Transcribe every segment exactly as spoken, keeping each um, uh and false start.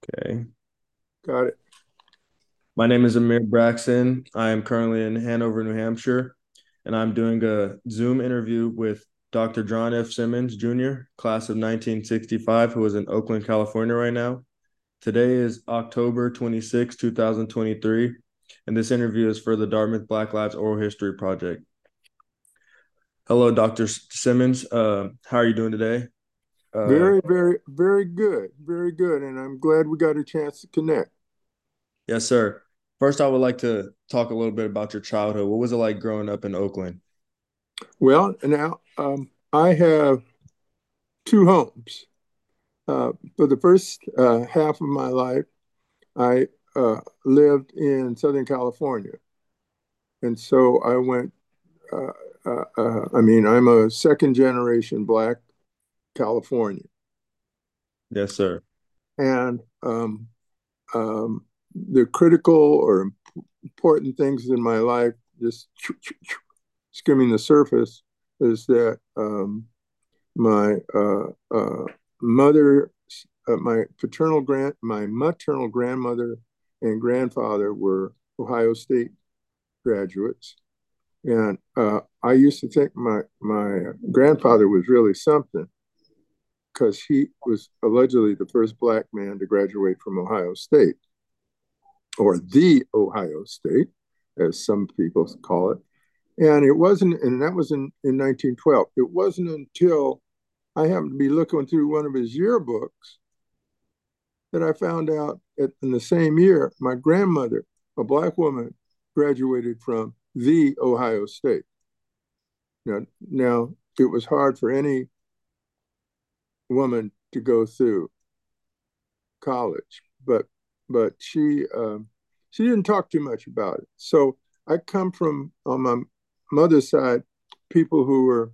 Okay. Got it. My name is Amir Braxton. I am currently in Hanover, New Hampshire, and I'm doing a Zoom interview with Doctor John F. Simmons, Junior, class of nineteen sixty-five, who is in Oakland, California right now. Today is October twenty-sixth, two thousand twenty-three, and this interview is for the Dartmouth Black Lives Oral History Project. Hello, Doctor Simmons. Uh, how are you doing today? Uh, Very, very, very good. Very good. And I'm glad we got a chance to connect. yes, sir. First, I would like to talk a little bit about your childhood. What was it like growing up in Oakland? Well, now um, I have two homes. Uh, for the first uh, half of my life, I uh, lived in Southern California. And so I went, uh, uh, uh, I mean, I'm a second generation Black Californian. Yes, sir. And um, um, the critical or important things in my life, just skimming the surface, is that um, my uh, uh, mother, uh, my paternal grand, my maternal grandmother and grandfather were Ohio State graduates, and uh, I used to think my my grandfather was really something because he was allegedly the first Black man to graduate from Ohio State, or the Ohio State, as some people call it. And it wasn't, and that was in, in nineteen twelve. It wasn't until I happened to be looking through one of his yearbooks that I found out that in the same year, my grandmother, a Black woman, graduated from the Ohio State. Now, now it was hard for any woman to go through college, but but she um, she didn't talk too much about it. So I come from on my mother's side, people who were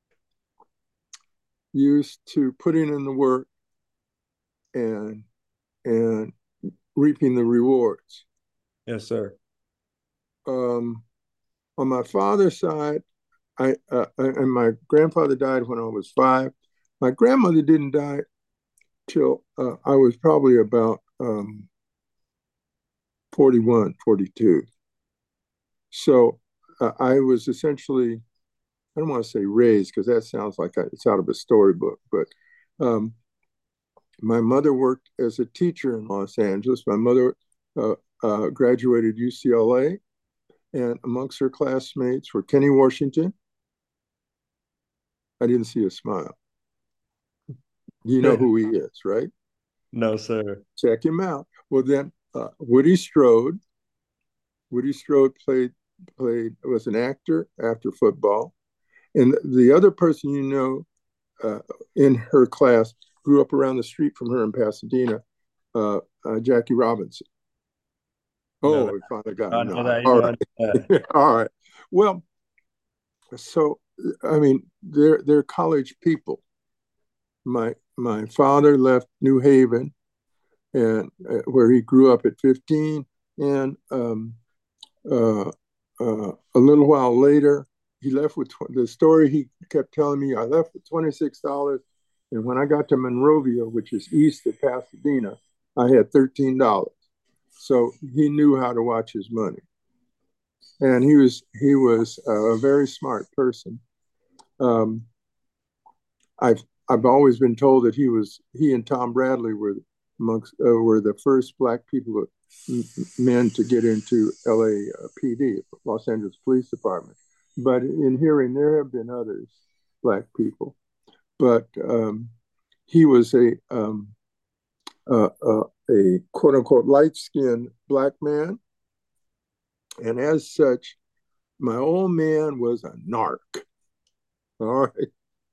used to putting in the work and and reaping the rewards. Yes, sir. Um, on my father's side, I uh, and my grandfather died when I was five. My grandmother didn't die till uh, I was probably about um, forty-one, forty-two. So uh, I was essentially, I don't want to say raised because that sounds like it's out of a storybook, but um, my mother worked as a teacher in Los Angeles. My mother uh, uh, graduated U C L A, and amongst her classmates were Kenny Washington. I didn't see a smile. You know who he is, right? No, sir. Check him out. Well, then uh, Woody Strode. Woody Strode played played was an actor after football, and the other person you know uh, in her class grew up around the street from her in Pasadena, uh, uh, Jackie Robinson. No, Oh, that, we finally got a I know nod. that. You All know, I know that. right, all right. Well, so I mean, they're they're college people. My my father left New Haven and uh, where he grew up at fifteen, and um, uh, uh, a little while later, he left with tw- the story he kept telling me. I left with twenty six dollars, and when I got to Monrovia, which is east of Pasadena, I had thirteen dollars. So he knew how to watch his money, and he was he was a very smart person. Um, I've I've always been told that he was he and Tom Bradley were amongst uh, were the first Black people men to get into L A P D, Los Angeles Police Department. But in hearing, there have been others, Black people. But um, he was a um, uh, uh, a quote unquote light skinned Black man, and as such, my old man was a narc. All right,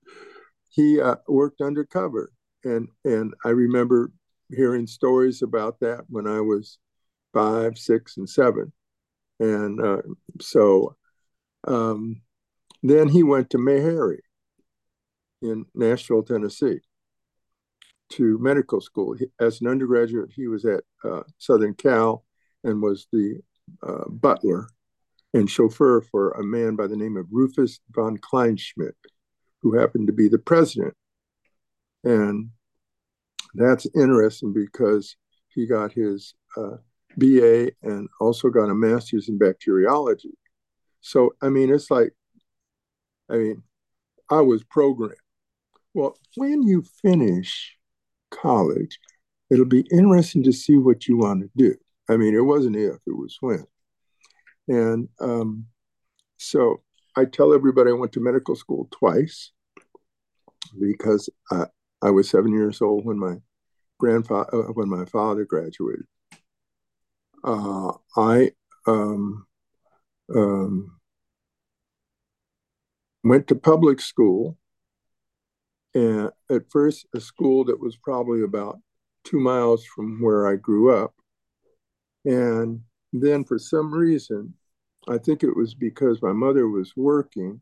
he uh, worked undercover, and and I remember hearing stories about that when I was five, six, and seven, and uh, so um, then he went to Meharry in Nashville, Tennessee, to medical school. He, as an undergraduate, he was at uh, Southern Cal and was the uh, butler and chauffeur for a man by the name of Rufus von Kleinschmidt, who happened to be the president. And that's interesting because he got his uh, B A and also got a master's in bacteriology. So, I mean, it's like, I mean, I was programmed. Well, when you finish college, it'll be interesting to see what you want to do. I mean, it wasn't if, it was when. And um, so I tell everybody I went to medical school twice because I, I was seven years old when my grandfather, uh, when my father graduated. Uh, I um, um, went to public school, and at first a school that was probably about two miles from where I grew up. And then for some reason, I think it was because my mother was working,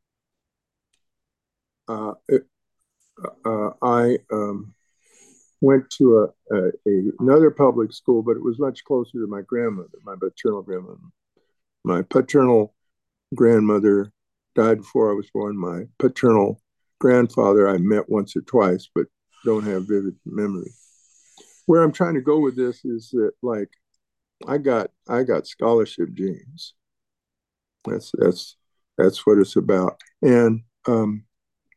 uh, it, uh, I um, went to a, a, a, another public school, but it was much closer to my grandmother, my paternal grandmother. My paternal grandmother died before I was born. My paternal grandfather I met once or twice, but don't have vivid memory. Where I'm trying to go with this is that, like, I got I got scholarship genes. That's that's that's what it's about. And um,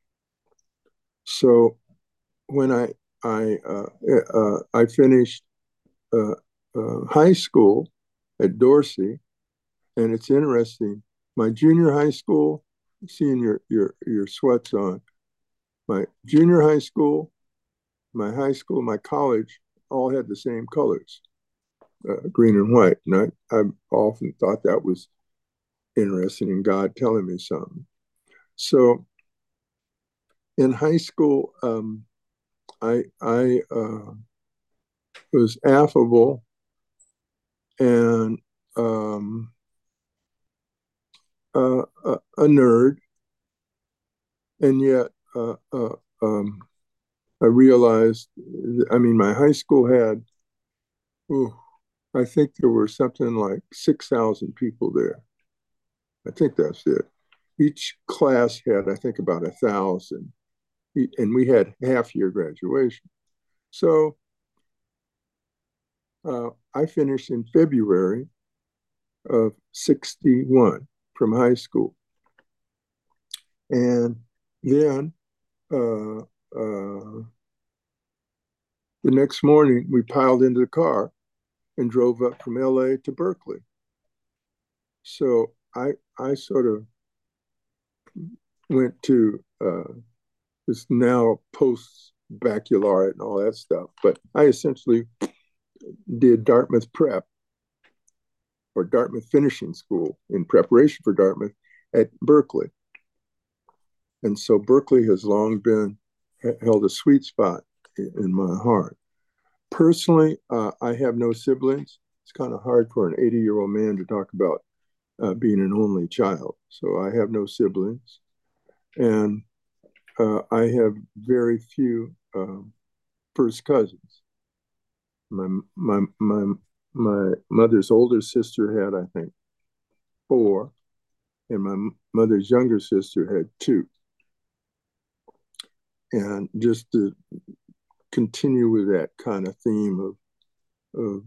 so when I I uh, uh, I finished uh, uh, high school at Dorsey, and it's interesting. My junior high school, seeing your your your sweats on, my junior high school, my high school, my college, all had the same colors, uh, green and white. And I I often thought that was interesting in God telling me something. So in high school, um, I I uh, was affable and um, uh, a, a nerd, and yet uh, uh, um, I realized. I mean, my high school had, ooh, I think there were something like six thousand people there. I think that's it. Each class had, I think, about a thousand, and we had half year graduation. So uh, I finished in February of sixty-one from high school. And then uh, uh, the next morning, we piled into the car and drove up from L A to Berkeley. So I, I sort of went to uh, this now post baccalaureate and all that stuff, but I essentially did Dartmouth Prep or Dartmouth Finishing School in preparation for Dartmouth at Berkeley. And so Berkeley has long been held a sweet spot in my heart. Personally, uh, I have no siblings. It's kind of hard for an eighty year old man to talk about uh, being an only child. So I have no siblings. And uh, I have very few um, first cousins. My, my, my, my mother's older sister had, I think, four, and my mother's younger sister had two. And just to continue with that kind of theme of, of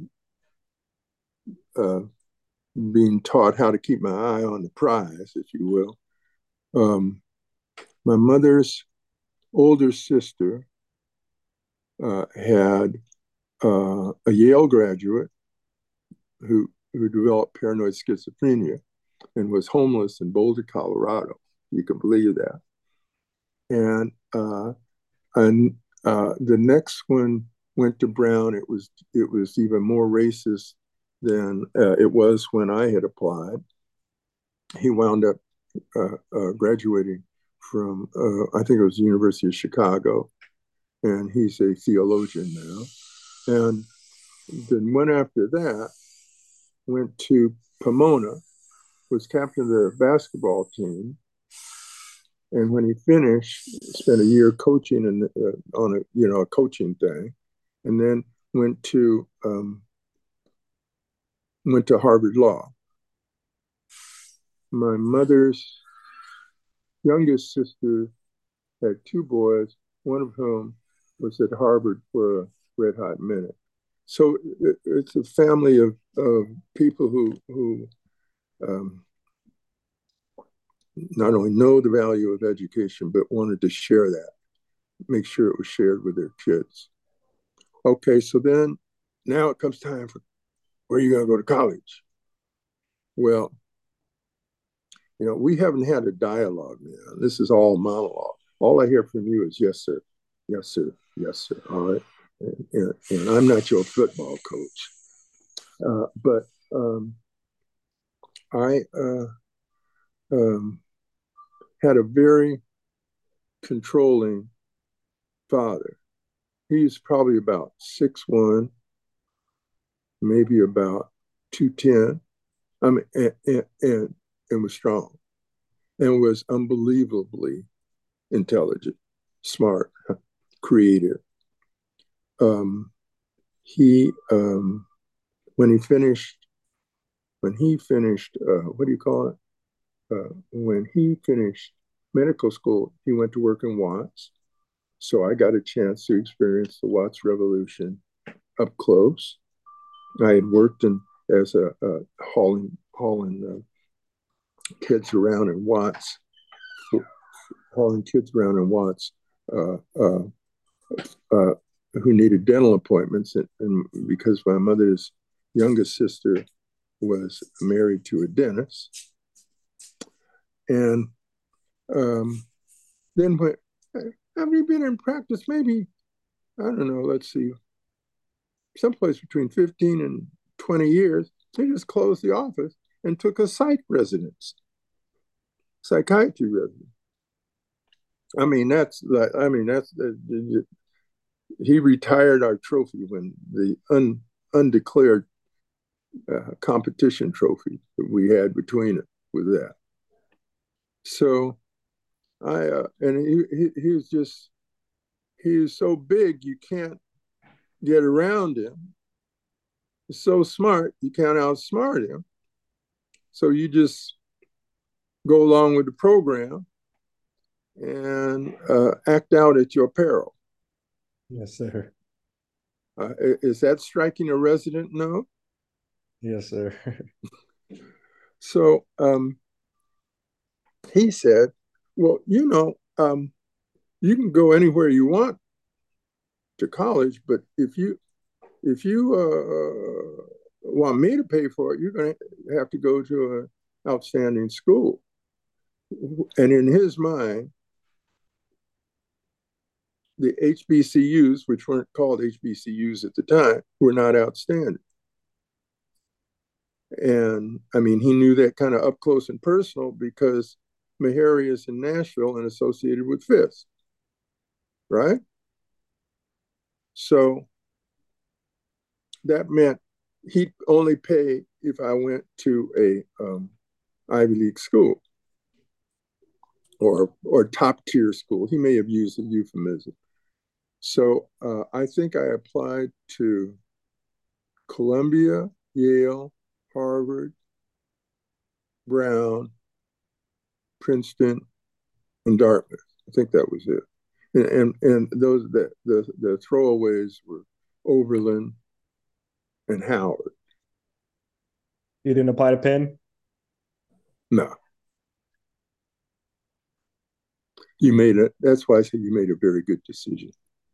uh, being taught how to keep my eye on the prize, if you will. Um, my mother's older sister uh, had uh, a Yale graduate who, who developed paranoid schizophrenia and was homeless in Boulder, Colorado. You can believe that. And uh, and uh, the next one went to Brown. It was it was even more racist than uh, it was when I had applied. He wound up uh, uh, graduating from uh, I think it was the University of Chicago, and he's a theologian now. And then one after that went to Pomona, was captain of their basketball team, and when he finished, spent a year coaching and uh, on a you know a coaching thing, and then went to um, went to Harvard Law. My mother's youngest sister had two boys, one of whom was at Harvard for a red hot minute. so it, it's a family of, of people who who um, not only know the value of education, but wanted to share that, make sure it was shared with their kids. Okay, so then now it comes time for where are you going to go to college? Well, you know, we haven't had a dialogue, man. This is all monologue. All I hear from you is yes, sir, yes, sir, yes, sir. All right. And, and, and I'm not your football coach. Uh, but um, I uh, um, had a very controlling father. He's probably about six one, maybe about two ten. I mean, and, and, and, and was strong and was unbelievably intelligent, smart, creative. Um, he, um, when he finished, when he finished, uh, what do you call it? Uh, when he finished medical school, he went to work in Watts. So I got a chance to experience the Watts Revolution up close. I had worked in as a, a hauling hauling uh, kids around in Watts, hauling kids around in Watts uh, uh, uh, who needed dental appointments, and, and because my mother's youngest sister was married to a dentist, and um, then when have you been in practice? Maybe I don't know. Let's see, someplace between fifteen and twenty years. They just closed the office and took a psych residence, psychiatry residence. I mean, that's like, I mean, that's, uh, he retired our trophy when the un, undeclared uh, competition trophy that we had between it with that. So I, uh, and he, he, he was just, he was so big, you can't get around him. He's so smart, you can't outsmart him. So you just go along with the program and uh, act out at your peril. Yes, sir. Uh, is that striking a resident note? Yes, sir. So um, he said, well, you know, um, you can go anywhere you want to college, but if you if you uh, want me to pay for it, you're going to have to go to an outstanding school. And in his mind, the H B C Us, which weren't called H B C Us at the time, were not outstanding. And I mean, he knew that kind of up close and personal because Meharry is in Nashville and associated with Fisk, right? So that meant he'd only pay if I went to a um, Ivy League school or or top tier school. He may have used a euphemism. So uh, I think I applied to Columbia, Yale, Harvard, Brown, Princeton, and Dartmouth. I think that was it. And and, and those the, the the throwaways were Oberlin and Howard. You didn't apply to Penn? No, you made it. That's why I say you made a very good decision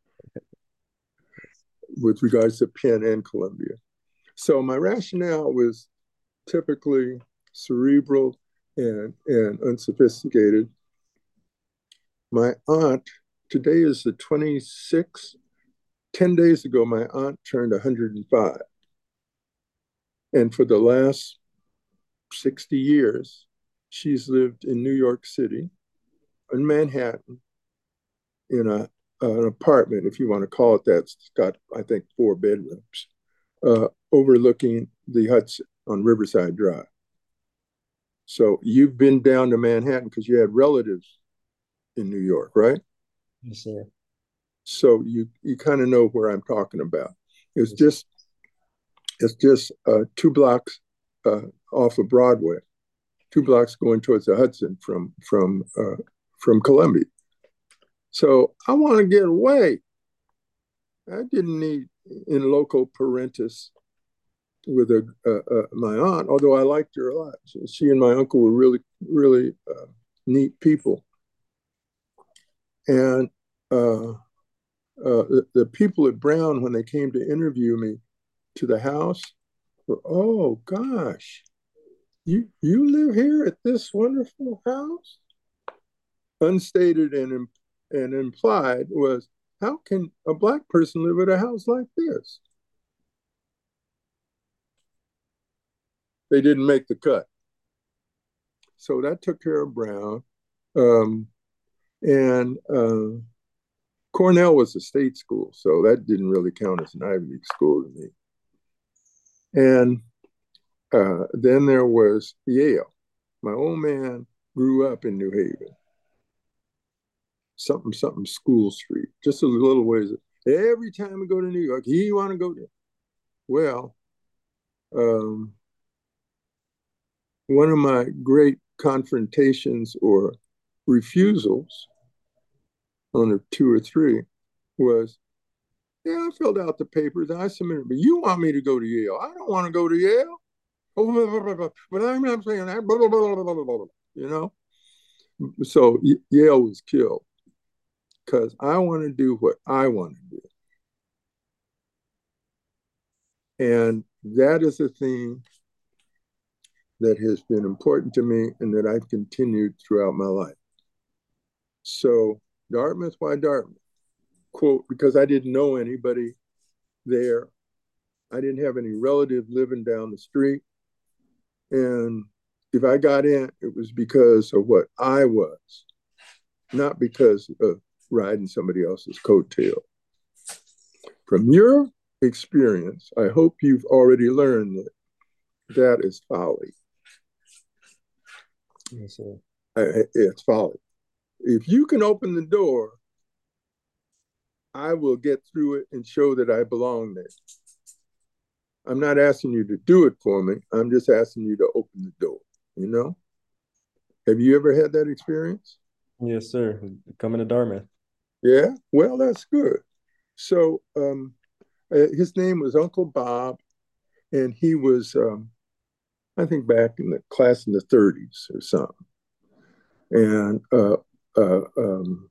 with regards to Penn and Columbia. So my rationale was typically cerebral and, and unsophisticated. My aunt, today is the twenty-sixth, ten days ago, my aunt turned one hundred five. And for the last sixty years, she's lived in New York City, in Manhattan, in a, an apartment, if you want to call it that. It's got, I think, four bedrooms, uh, overlooking the Hudson on Riverside Drive. So you've been down to Manhattan because you had relatives in New York, right? Yes, sir. So you you kind of know where I'm talking about. It's just it's just uh, two blocks uh, off of Broadway, two blocks going towards the Hudson from from uh, from Columbia. So I want to get away. I didn't need in loco parentis with a, uh, uh, my aunt, although I liked her a lot. She, she and my uncle were really, really uh, neat people. And uh, uh, the, the people at Brown, when they came to interview me to the house, were, oh gosh, you you live here at this wonderful house? Unstated and and implied was, how can a black person live at a house like this? They didn't make the cut. So that took care of Brown. Um, and uh, Cornell was a state school, so that didn't really count as an Ivy League school to me. And uh, then there was Yale. My old man grew up in New Haven, something, something School Street, just a little ways. Every time we go to New York, he want to go there. Well, um, one of my great confrontations or refusals on a two or three was, yeah, I filled out the papers and I submitted, but you want me to go to Yale. I don't want to go to Yale. But I'm not saying that, blah, blah, blah, blah, blah, blah, you know? So Yale was killed because I want to do what I want to do. And that is a theme that has been important to me and that I've continued throughout my life. So Dartmouth, why Dartmouth? Quote, because I didn't know anybody there. I didn't have any relative living down the street. And if I got in, it was because of what I was, not because of riding somebody else's coattail. From your experience, I hope you've already learned that that is folly. Yes, sir. I, it's folly. If you can open the door, I will get through it and show that I belong there. I'm not asking you to do it for me. I'm just asking you to open the door, you know? Have you ever had that experience? Yes, sir. Coming to Dartmouth. Yeah? Well, that's good. So um, uh, his name was Uncle Bob, and he was, um, I think, back in the class in the thirties or something. And, uh, uh, um,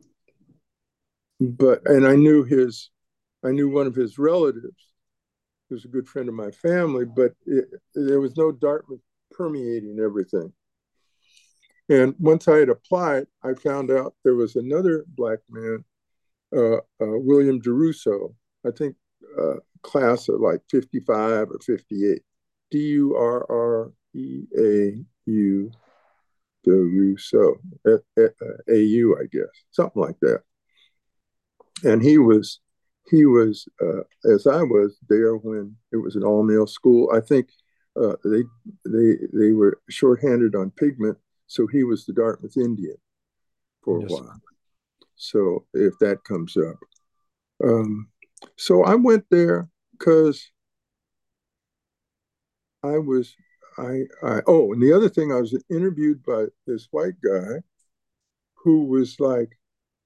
but, and I knew his, I knew one of his relatives who was a good friend of my family, but it, there was no Dartmouth permeating everything. And once I had applied, I found out there was another black man, uh, uh, William DeRusso, I think uh, class of like fifty-five or fifty-eight, D U R R E A U, DeRusso, A U, I guess, something like that. And he was, he was, uh, as I was there when it was an all-male school. I think uh, they, they, they were shorthanded on pigment, so he was the Dartmouth Indian for a yes. while. So if that comes up. Um, so I went there because I was, I, I, oh, and the other thing, I was interviewed by this white guy who was like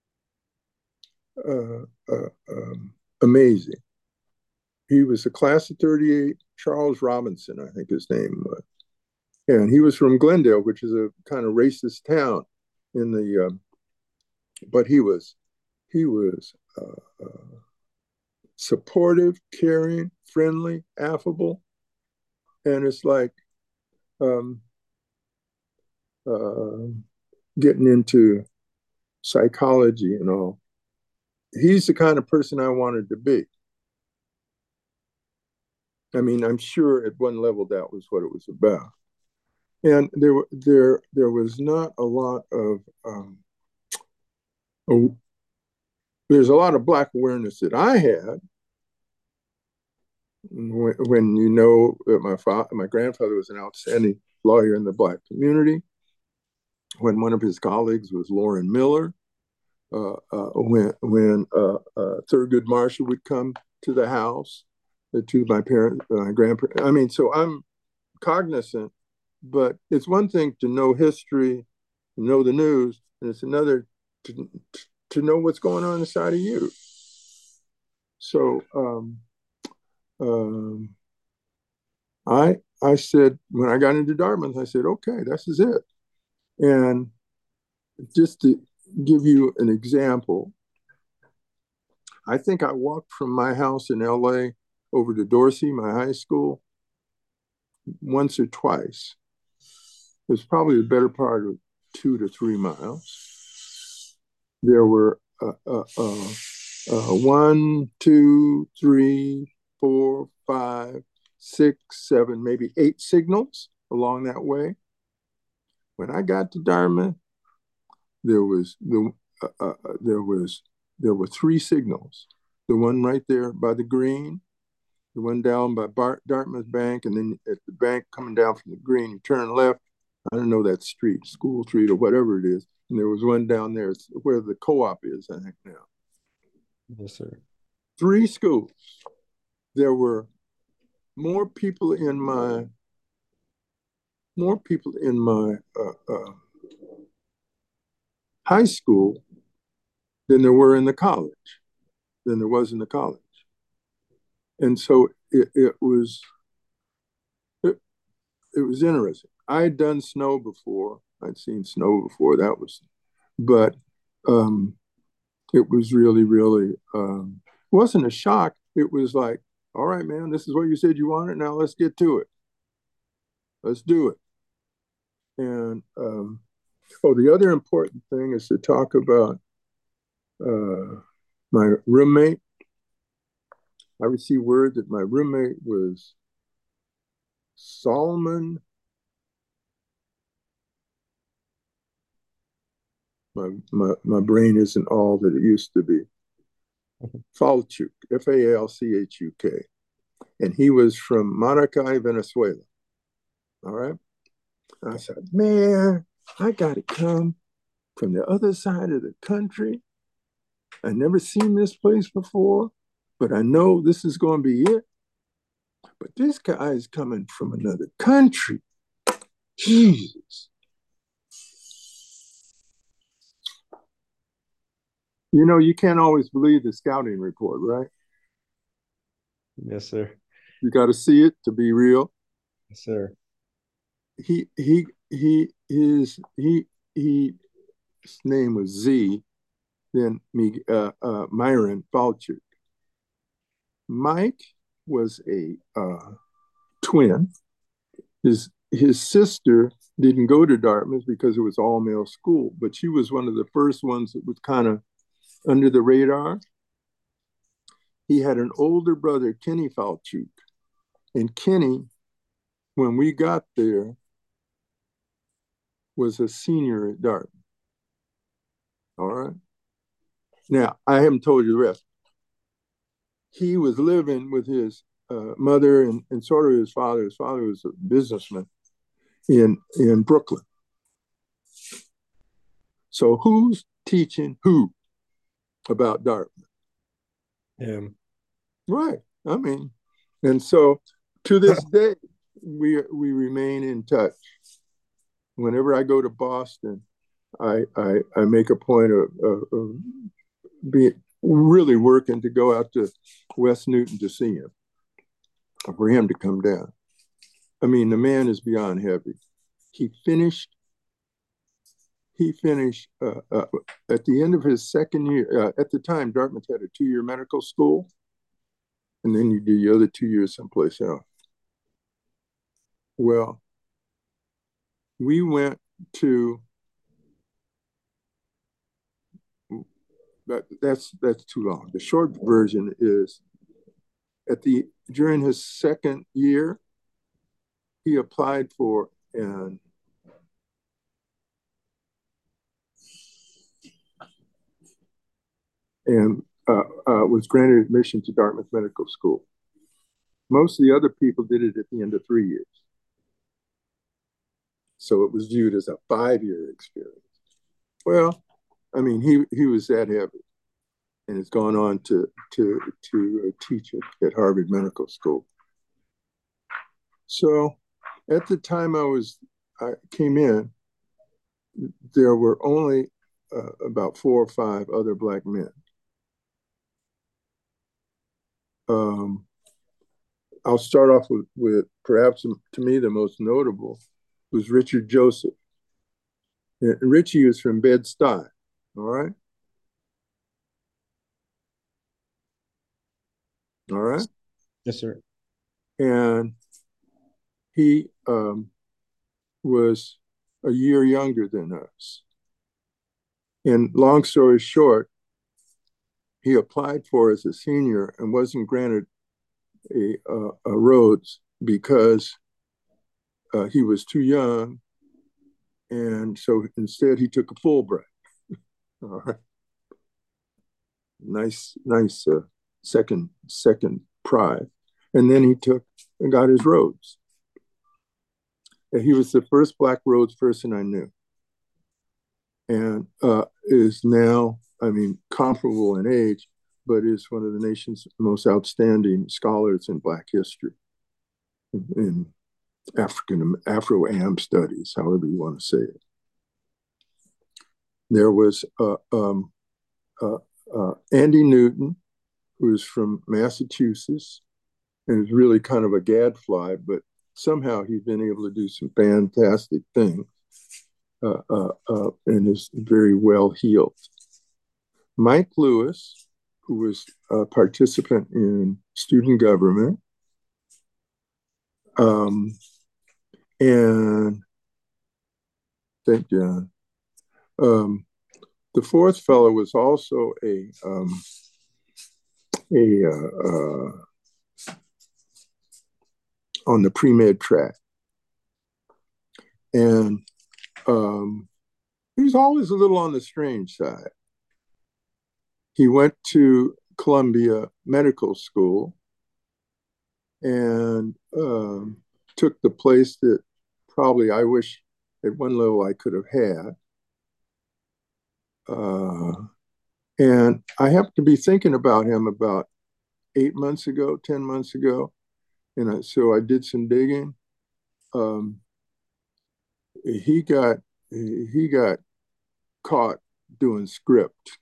uh, uh, um, amazing. He was a class of thirty-eight, Charles Robinson, I think his name was. And he was from Glendale, which is a kind of racist town in the, um, but he was, he was uh, uh, supportive, caring, friendly, affable. And it's like um, uh, getting into psychology and all. He's the kind of person I wanted to be. I mean, I'm sure at one level that was what it was about. And there, there, there was not a lot of, um, oh, there's a lot of Black awareness that I had when, when you know that my father, my grandfather was an outstanding lawyer in the Black community, when one of his colleagues was Loren Miller, uh, uh, when when uh, uh, Thurgood Marshall would come to the house, uh, to my parents, uh, my grandparents. I mean, so I'm cognizant, but it's one thing to know history, know the news, and it's another to, to know what's going on inside of you. So um, um, I I said when I got into Dartmouth, I said, okay, this is it. And just to give you an example, I think I walked from my house in L A over to Dorsey, my high school, once or twice. It was probably the better part of two to three miles. There were uh, uh, uh, uh, one, two, three, four, five, six, seven, maybe eight signals along that way. When I got to Dartmouth, there was the uh, uh, there was there were three signals. The one right there by the green, the one down by Bar- Dartmouth Bank, and then at the bank coming down from the green, you turn left. I don't know that street, School Street or whatever it is. And there was one down there where the co-op is, I think now. Yes, sir. Three schools. There were more people in my more people in my uh, uh, high school than there were in the college, than there was in the college. And so it, it was it, it was interesting. I had done snow before. I'd seen snow before. That was, but um, it was really, really um, it wasn't a shock. It was like, all right, man, this is what you said you wanted. Now let's get to it. Let's do it. And um, oh, the other important thing is to talk about uh, my roommate. I received word that my roommate was Solomon. My, my, my brain isn't all that it used to be. Falchuk, F A L C H U K. And he was from Maracay, Venezuela. All right. I said, man, I got to come from the other side of the country. I never seen this place before, but I know this is going to be it. But this guy is coming from another country. Jesus. You know, you can't always believe the scouting report, right? Yes, sir. You got to see it to be real. Yes, sir. He he he his he he his name was Z. Then me uh, uh, Myron Falchuk. Mike was a uh, twin. His his sister didn't go to Dartmouth because it was all male school, but she was one of the first ones that was kind of under the radar. He had an older brother, Kenny Falchuk, and Kenny, when we got there, was a senior at Dartmouth. All right. Now I haven't told you the rest. He was living with his uh, mother and, and sort of his father. His father was a businessman in in Brooklyn. So who's teaching who about Dartmouth? Him. Right. I mean, and so to this day, we we remain in touch. Whenever I go to Boston, I I, I make a point of, of, of being really working to go out to West Newton to see him, for him to come down. I mean, the man is beyond heavy. He finished. He finished uh, uh, at the end of his second year. Uh, at the time, Dartmouth had a two-year medical school, and then you do the other two years someplace else. Well, we went to that, that's that's too long. The short version is at the during his second year, he applied for an and uh, uh, was granted admission to Dartmouth Medical School. Most of the other people did it at the end of three years. So it was viewed as a five-year experience. Well, I mean, he he was that heavy, and has gone on to to to uh, teach at, at Harvard Medical School. So, at the time I was I came in, there were only uh, about four or five other black men. um, I'll start off with, with perhaps to me the most notable was Richard Joseph. And Richie is from Bed-Stuy, all right? All right? Yes, sir. And he um, was a year younger than us. And long story short, he applied for as a senior and wasn't granted a, uh, a Rhodes because uh, he was too young. And so instead he took a Fulbright. All right. Nice, nice uh, second, second prize. And then he took and got his Rhodes. And he was the first Black Rhodes person I knew. And uh, is now, I mean, comparable in age, but is one of the nation's most outstanding scholars in Black history, in, in African Afro-Am studies, however you want to say it. There was uh, um, uh, uh, Andy Newton, who is from Massachusetts, and is really kind of a gadfly, but somehow he's been able to do some fantastic things uh, uh, uh, and is very well heeled. Mike Lewis, who was a participant in student government, um, and thank John. Um, the fourth fellow was also a um, a uh, uh, on the pre-med track, and um, he was always a little on the strange side. He went to Columbia Medical School and um, took the place that probably I wish at one level I could have had. Uh, and I happened to be thinking about him about eight months ago, ten months ago. And I, so I did some digging. Um, he got he got caught doing script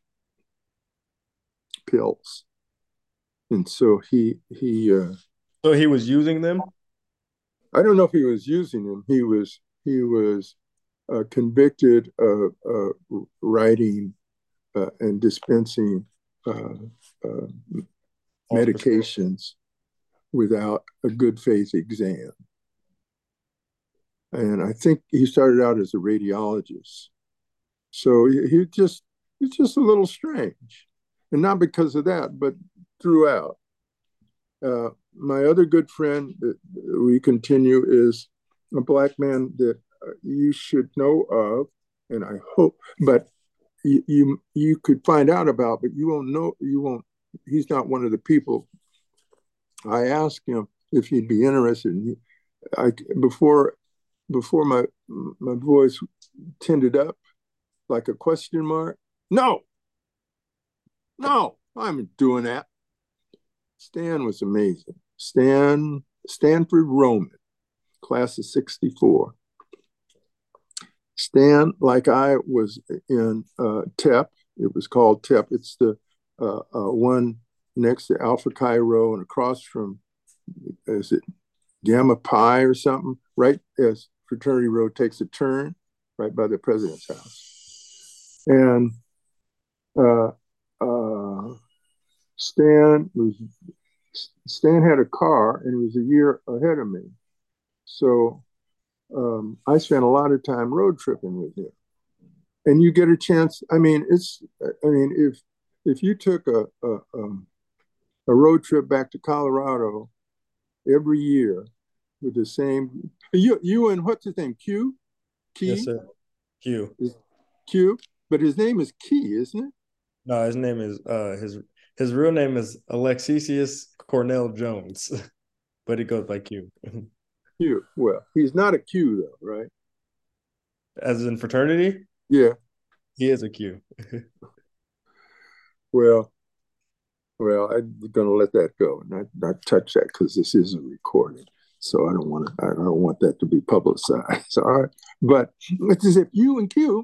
pills, and so he he. Uh, so he was using them. I don't know if he was using them. He was he was uh, convicted of uh, writing uh, and dispensing uh, uh, medications without a good faith exam. And I think he started out as a radiologist. So he, he just he's just a little strange. And not because of that, but throughout. Uh, my other good friend that we continue is a Black man that you should know of, and I hope, but you, you you could find out about, but you won't know, you won't, he's not one of the people. I asked him if he'd be interested. And he, I, before before my my voice tinted up like a question mark, no, no, I'm doing that. Stan was amazing. Stan, Stanford Roman, class of sixty-four. Stan, like I, was in uh, T E P. It was called T E P. It's the uh, uh, one next to Alpha Chi Rho and across from, is it Gamma Pi or something? Right as Fraternity Road takes a turn, right by the president's house. And uh, uh, Stan was Stan had a car and he was a year ahead of me. So um, I spent a lot of time road tripping with him. And you get a chance. I mean, it's. I mean, if if you took a a, um, a road trip back to Colorado every year with the same you you and what's his name Q, Key? Yes, sir. Q. Q, but his name is Key, isn't it? No, his name is uh his his real name is Alexisius Cornell Jones, but he goes by Q. Q. Well, he's not a Q though, right? As in fraternity? Yeah. He is a Q. well, well, I'm gonna let that go and not, not touch that because this isn't recorded. So I don't want to. I don't want that to be publicized. All right, but it's as if you and Q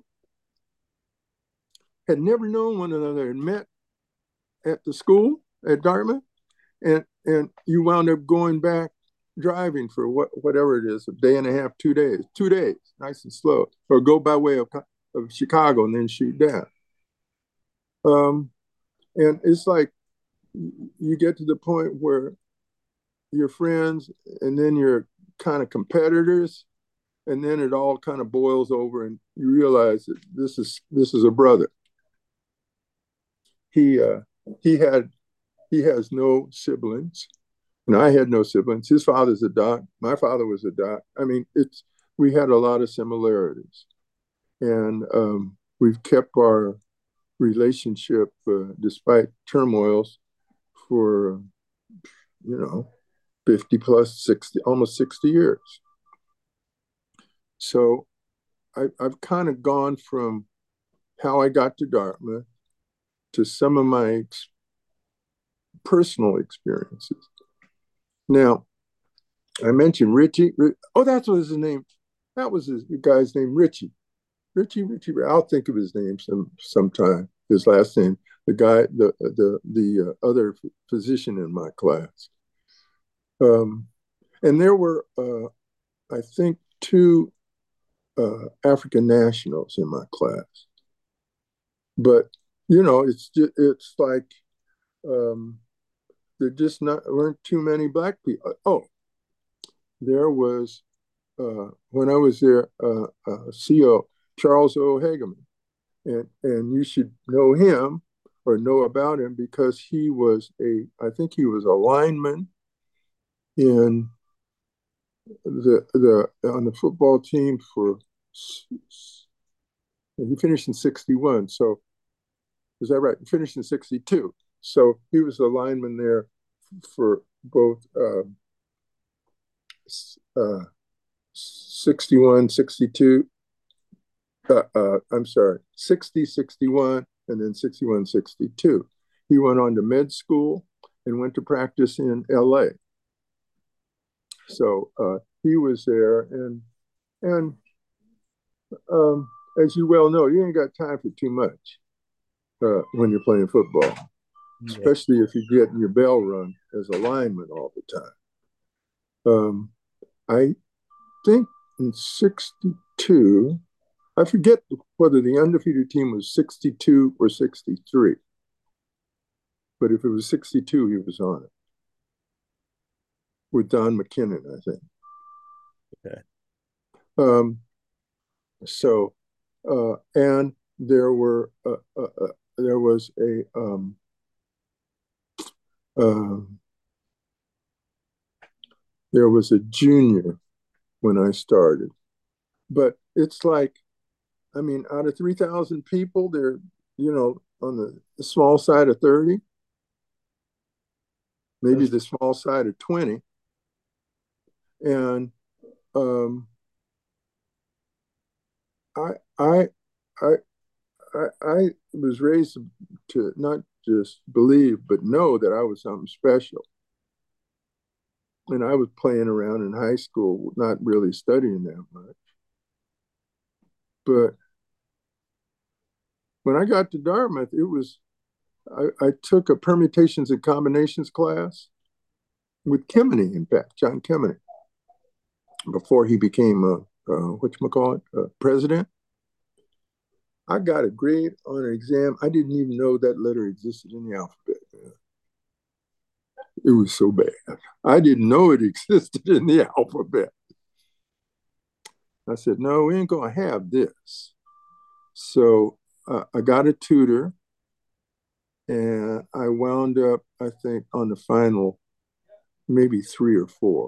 had never known one another and met at the school at Dartmouth, and and you wound up going back driving for what whatever it is, a day and a half, two days, two days, nice and slow, or go by way of, of Chicago and then shoot down. Um, and it's like you get to the point where you're friends and then you're kind of competitors, and then it all kind of boils over and you realize that this is this is a brother. He uh, he had he has no siblings, and I had no siblings. His father's a doc. My father was a doc. I mean, it's we had a lot of similarities, and um, we've kept our relationship uh, despite turmoils for you know fifty plus sixty, almost sixty years. So I, I've kind of gone from how I got to Dartmouth to some of my ex- personal experiences. Now, I mentioned Richie. Oh, that's what his name. That was his, the guy's name, Richie. Richie, Richie. I'll think of his name some sometime. His last name. The guy, the the the uh, other physician in my class. Um, and there were, uh, I think, two uh, African nationals in my class. But you know, it's just, it's like um, there just not weren't too many black people. Oh, there was uh, when I was there, uh, uh, C O Charles O. Hageman, and and you should know him or know about him because he was a I think he was a lineman in the the on the football team for he finished in sixty-one. So is that right? He finished in sixty-two. So he was a lineman there for both uh, uh, sixty-one, sixty-two. Uh, uh, I'm sorry, sixty, sixty-one, and then sixty-one, sixty-two. He went on to med school and went to practice in L A. So uh, he was there, and and um, as you well know, you ain't got time for too much uh, when you're playing football, especially if you're getting your bell rung as a lineman all the time. Um, I think in sixty-two, I forget whether the undefeated team was sixty-two or sixty-three. But if it was sixty-two, he was on it with Don McKinnon, I think. Okay. Um, so, uh, and there were uh, uh, uh, there was a um, uh, there was a junior when I started, but it's like, I mean, out of three thousand people, they're you know on the, the small side of thirty, maybe the small side of twenty, and um, I I I I, I was raised to not just believe, but know that I was something special. And I was playing around in high school, not really studying that much. But when I got to Dartmouth, it was, I, I took a permutations and combinations class with Kemeny, in fact, John Kemeny, before he became, a, uh, whatchamacallit, uh, president. I got a grade on an exam. I didn't even know that letter existed in the alphabet. It was so bad. I didn't know it existed in the alphabet. I said, no, we ain't going to have this. So uh, I got a tutor, and I wound up, I think, on the final, maybe three or four.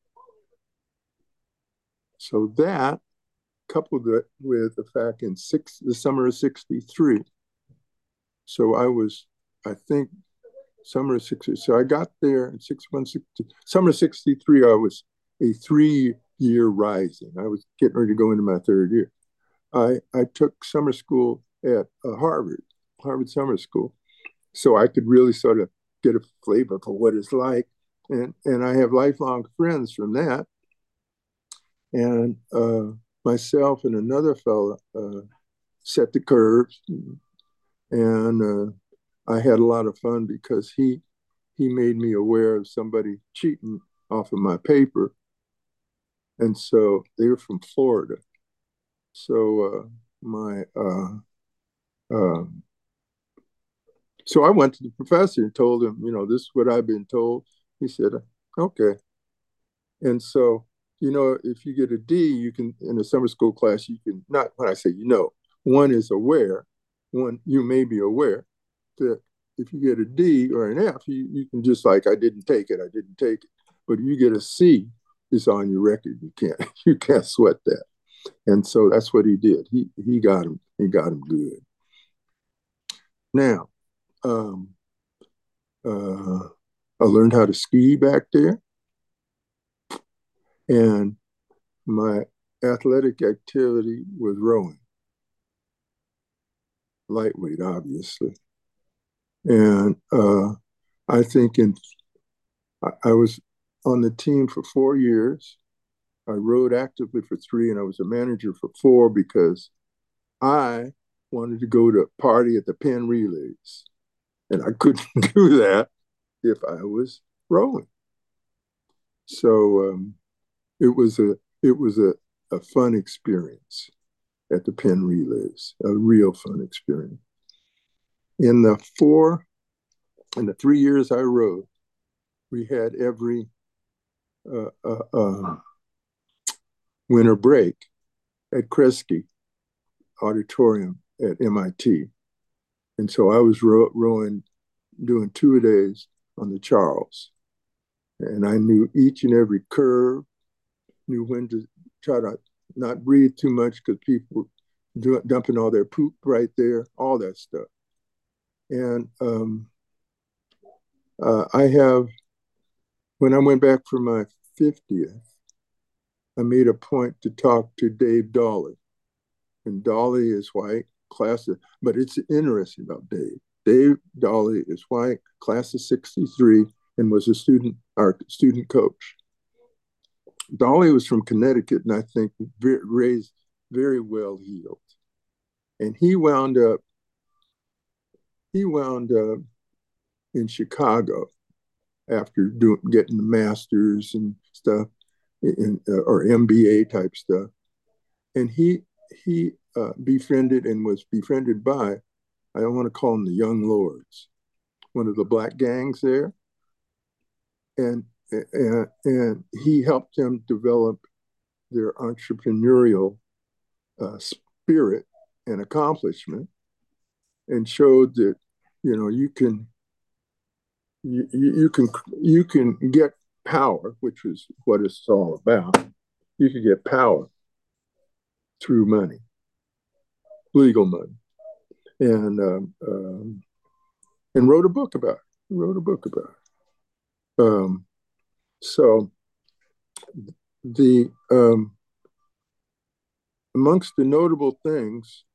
So that, coupled it with the fact in six, the summer of sixty-three. So I was, I think, summer of sixty. So I got there in sixty-one, sixty, summer of sixty-three. I was a three-year rising. I was getting ready to go into my third year. I I took summer school at uh, Harvard, Harvard Summer School, so I could really sort of get a flavor for what it's like, and and I have lifelong friends from that, and uh, myself and another fellow uh, set the curves, and uh, I had a lot of fun because he he made me aware of somebody cheating off of my paper. And so they were from Florida. So uh, my uh, uh, so I went to the professor and told him, you know, this is what I've been told. He said, okay. And so, you know, if you get a D, you can, in a summer school class, you can, not when I say you know, one is aware, one, you may be aware that if you get a D or an F, you, you can just like, I didn't take it, I didn't take it. But if you get a C, it's on your record. You can't, you can't sweat that. And so that's what he did. He he got him, he got him good. Now, um, uh, I learned how to ski back there. And my athletic activity was rowing, lightweight, obviously. And uh, I think in I, I was on the team for four years. I rowed actively for three, and I was a manager for four because I wanted to go to party at the Penn Relays, and I couldn't do that if I was rowing. So um, it was a it was a, a fun experience at the Penn Relays, a real fun experience. In the four, in the three years I rowed, we had every uh, uh, uh, winter break at Kresge Auditorium at M I T. And so I was row- rowing, doing two a days on the Charles. And I knew each and every curve, knew when to try to not breathe too much because people were dumping all their poop right there, all that stuff. And um, uh, I have, when I went back for my fiftieth, I made a point to talk to Dave Dawley. And Dawley is white, class of, but it's interesting about Dave. Dave Dawley is white, class of sixty-three, and was a student, our student coach. Dawley was from Connecticut, and I think raised very well heeled. And he wound up, he wound up in Chicago after doing, getting the master's and stuff, in, uh, or M B A type stuff. And he he uh, befriended and was befriended by, I don't want to call them the Young Lords, one of the black gangs there. And, and, and he helped them develop their entrepreneurial uh, spirit and accomplishment, and showed that, you know, you can, you, you can, you can get power, which is what it's all about. You can get power through money, legal money. And um, um, and wrote a book about it. Wrote a book about it. Um, so the um, amongst the notable things,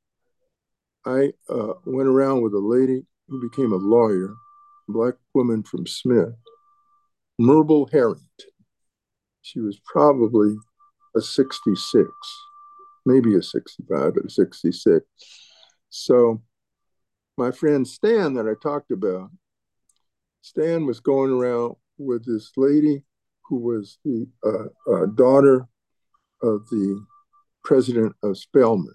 I uh, went around with a lady who became a lawyer, a black woman from Smith, Myrble Harrington. She was probably a sixty-six, maybe a sixty-five, but a sixty-six. So my friend Stan that I talked about, Stan was going around with this lady who was the uh, uh, daughter of the president of Spelman.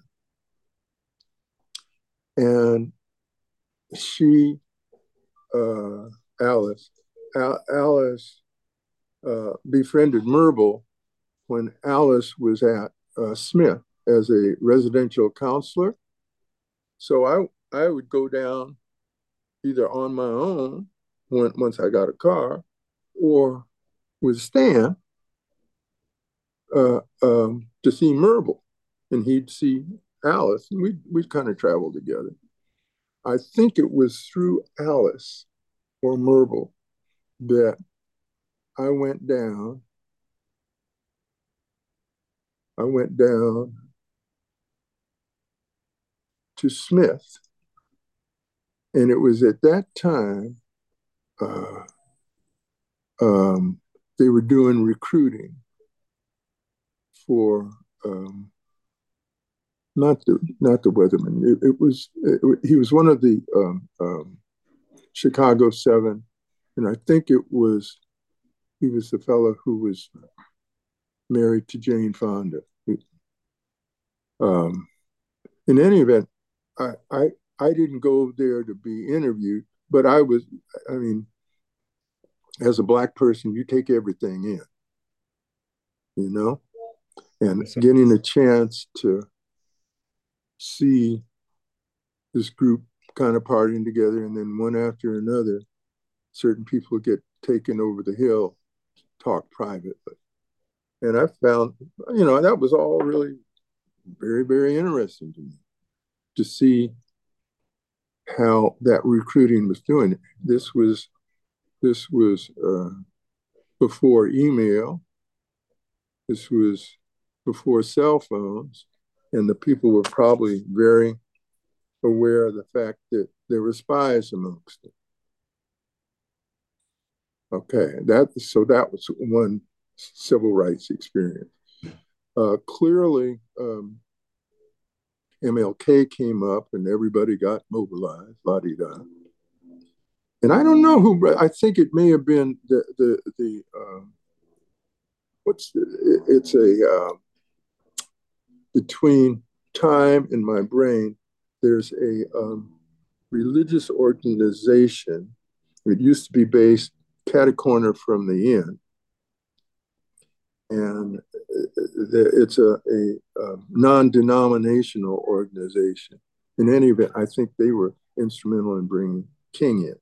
And she, uh, Alice, Al- Alice uh, befriended Myrble when Alice was at uh, Smith as a residential counselor. So I, I would go down either on my own when, once I got a car, or with Stan uh, um, to see Myrble, and he'd see Alice, and we we kind of traveled together. I think it was through Alice or Myrble that I went down. I went down to Smith, and it was at that time uh, um, they were doing recruiting for um, not the not the Weatherman. It, it was it, he was one of the um, um, Chicago Seven, and I think it was he was the fellow who was married to Jane Fonda. Um, in any event, I, I I didn't go there to be interviewed, but I was. I mean, as a black person, you take everything in, you know, and Yes, sir. getting a chance to see this group kind of partying together, and then one after another, certain people get taken over the hill, talk privately, and I found, you know, that was all really very, very interesting to me to see how that recruiting was doing. This was this was uh, before email. This was before cell phones, and the people were probably very aware of the fact that there were spies amongst them. Okay, that so that was one civil rights experience. Uh, clearly, um, M L K came up and everybody got mobilized, la di da. And I don't know who. I think it may have been the the the um, what's the, it's a uh, between time and my brain. There's a um, religious organization. It used to be based cat a corner from the inn, and it's a, a, a non-denominational organization. In any event, I think they were instrumental in bringing King in.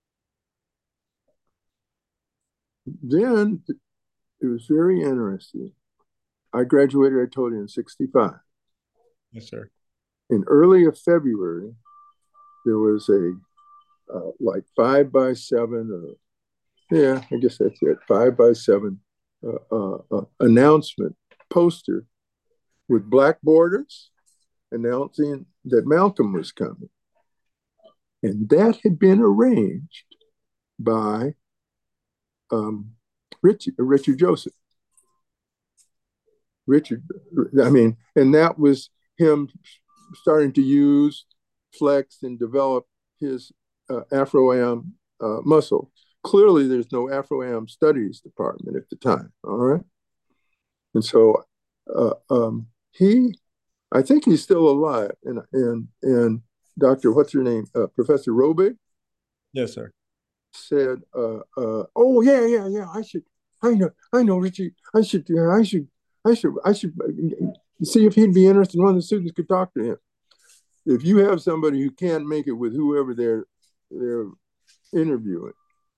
Then it was very interesting. I graduated, I told you, in sixty-five. Yes, sir. In early of February, there was a uh, like five by seven, or yeah, I guess that's it, five by seven uh, uh, uh, announcement poster with black borders announcing that Malcolm was coming. And that had been arranged by um, Richard, Richard Joseph. Richard, I mean, and that was him starting to use, flex, and develop his uh, Afro-Am uh, muscle. Clearly, there's no Afro-Am studies department at the time, all right? And so uh, um, he, I think he's still alive, and and and Doctor What's her name, uh, Professor Robe Yes, sir. said, uh, uh, "Oh yeah, yeah, yeah. I should, I know, I know, Richie. I should, yeah, I should, I should, I should uh, see if he'd be interested. One of the students could talk to him. If you have somebody who can't make it with whoever they're they're interviewing,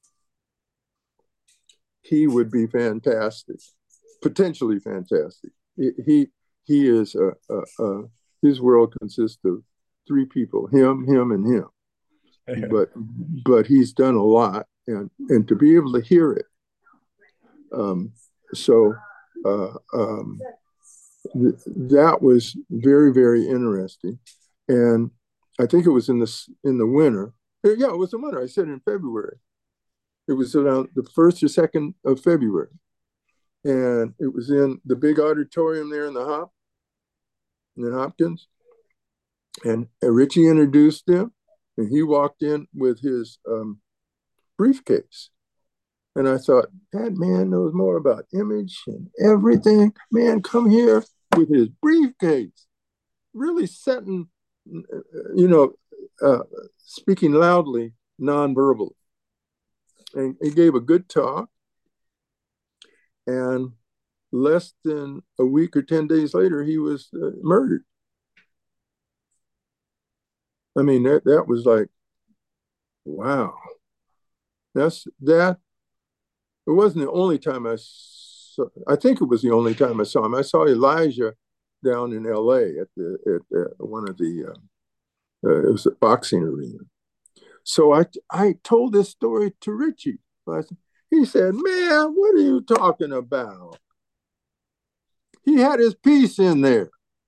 he would be fantastic, potentially fantastic. He he is a, a, a his world consists of three people: him, him, and him. But but he's done a lot, and and to be able to hear it, um, so uh, um, th- that was very, very interesting. And I think it was in the in the winter. Yeah, it was the winter. I said in February. It was around the first or second of February, and it was in the big auditorium there in the Hop in Hopkins. And Richie introduced him, and he walked in with his um, briefcase. And I thought, that man knows more about image and everything. Man, come here with his briefcase, really setting, you know, uh, speaking loudly, nonverbal. And he gave a good talk. And less than a week or ten days later, he was uh, murdered. I mean, that, that was like, wow. That's that. It wasn't the only time I saw, I think it was the only time I saw him. I saw Elijah down in L A at the at, at one of the uh, uh, it was a boxing arena. So I I told this story to Richie. He said, "Man, what are you talking about? He had his piece in there."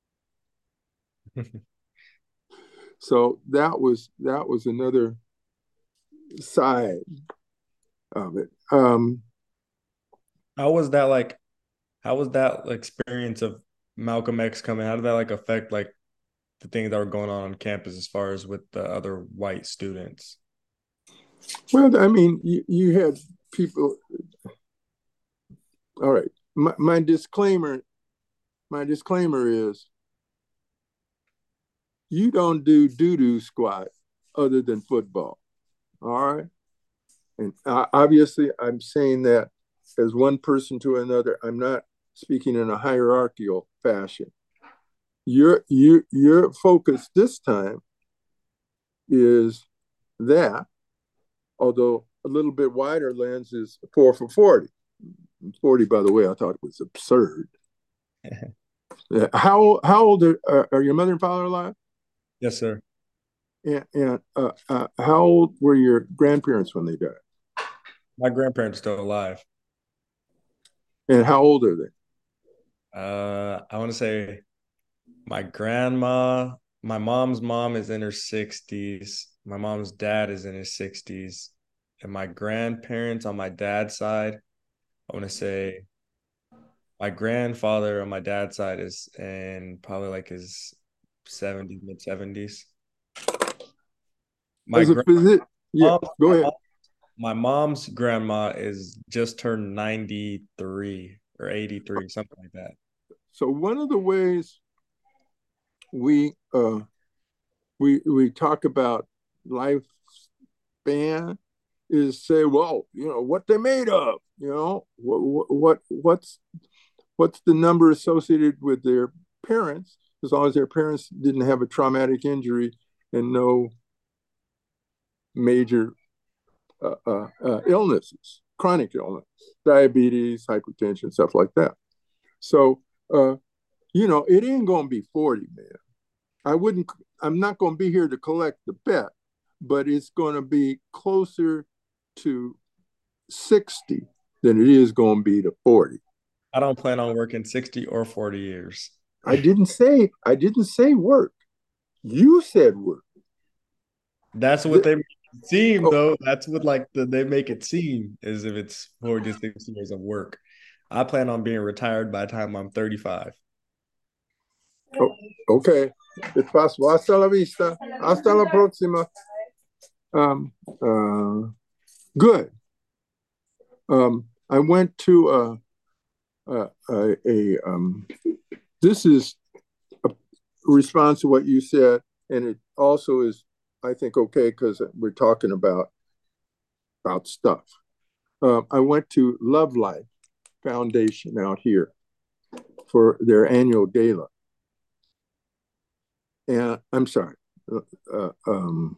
So that was that was another side of it. Um, How was that like? How was that experience of Malcolm X coming? How did that like affect like the things that were going on on campus as far as with the other white students? Well, I mean, you, you had people. All right. My, my disclaimer, my disclaimer is you don't do doo-doo squat other than football. All right. And uh, obviously, I'm saying that as one person to another. I'm not speaking in a hierarchical fashion. Your your your focus this time is that, although a little bit wider lens is four for forty. forty, by the way, I thought it was absurd. Yeah. How how old are, uh, are your mother and father alive? Yes, sir. And, and uh, uh, how old were your grandparents when they died? My grandparents still alive. And how old are they? Uh, I want to say my grandma, my mom's mom is in her sixties. My mom's dad is in his sixties. And my grandparents on my dad's side, I want to say my grandfather on my dad's side is in probably like his seventies, mid seventies. My As a grandma, physician, yeah, my go mom, ahead. my mom's grandma is just turned ninety-three or eighty-three, something like that. So one of the ways we uh, we we talk about lifespan is say, well, you know, what they made of, you know, what what what's what's the number associated with their parents, as long as their parents didn't have a traumatic injury and no major uh, uh, uh, illnesses, chronic illness, diabetes, hypertension, stuff like that. So, uh, you know, it ain't going to be forty, man. I wouldn't, I'm not going to be here to collect the bet, but it's going to be closer to sixty than it is going to be to forty. I don't plan on working sixty or forty years. I didn't say, I didn't say work. You said work. That's what The, they make it seem, oh, though. That's what like the, they make it seem as if it's forty to sixty years of work. I plan on being retired by the time I'm thirty-five. oh, okay. It's possible. Hasta la vista. Hasta la próxima. Um, uh, good. Um, I went to a, a, a, a um, this is a response to what you said, and it also is, I think, okay because we're talking about about stuff. Uh, I went to Love Life Foundation out here for their annual gala, and I'm sorry, uh, uh, um,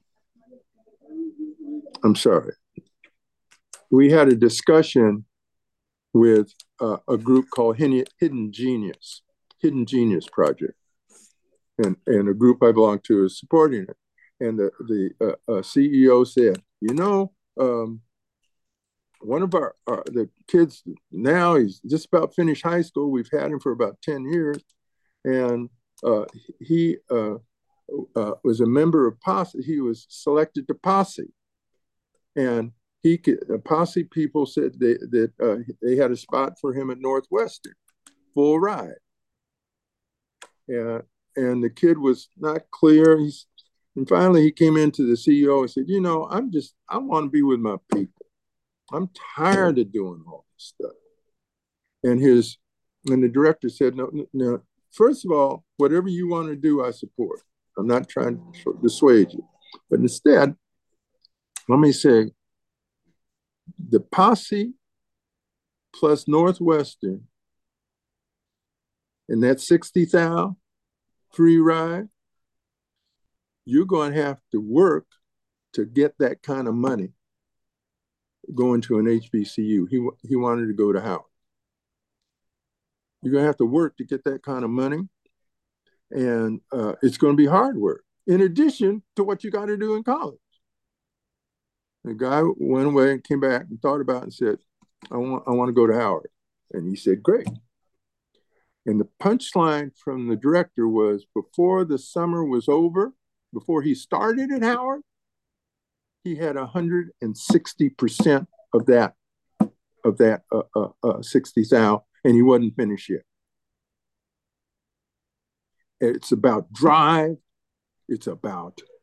I'm sorry. We had a discussion with uh, a group called Hidden Genius, Hidden Genius Project, and and a group I belong to is supporting it. And the the uh, uh, C E O said, you know, um, one of our, our the kids now, he's just about finished high school. We've had him for about ten years, and uh, he uh, uh, was a member of Posse. He was selected to Posse, and he could, the Posse people said they, that uh, they had a spot for him at Northwestern, full ride. And and the kid was not clear. He's and finally he came into the C E O and said, you know, I'm just I want to be with my people. I'm tired of doing all this stuff. And his and the director said, no, no, first of all, whatever you want to do, I support. I'm not trying to dissuade you. But instead, let me say the Posse plus Northwestern, and that sixty thousand free ride, you're going to have to work to get that kind of money going to an H B C U. He, he wanted to go to Howard. You're going to have to work to get that kind of money, and uh, it's going to be hard work in addition to what you got to do in college. The guy went away and came back and thought about it and said, I want, I want to go to Howard. And he said, great. And the punchline from the director was before the summer was over, before he started at Howard, he had one hundred sixty percent of that of that uh, uh, uh, sixty thousand, and he wasn't finished yet. It's about drive. It's about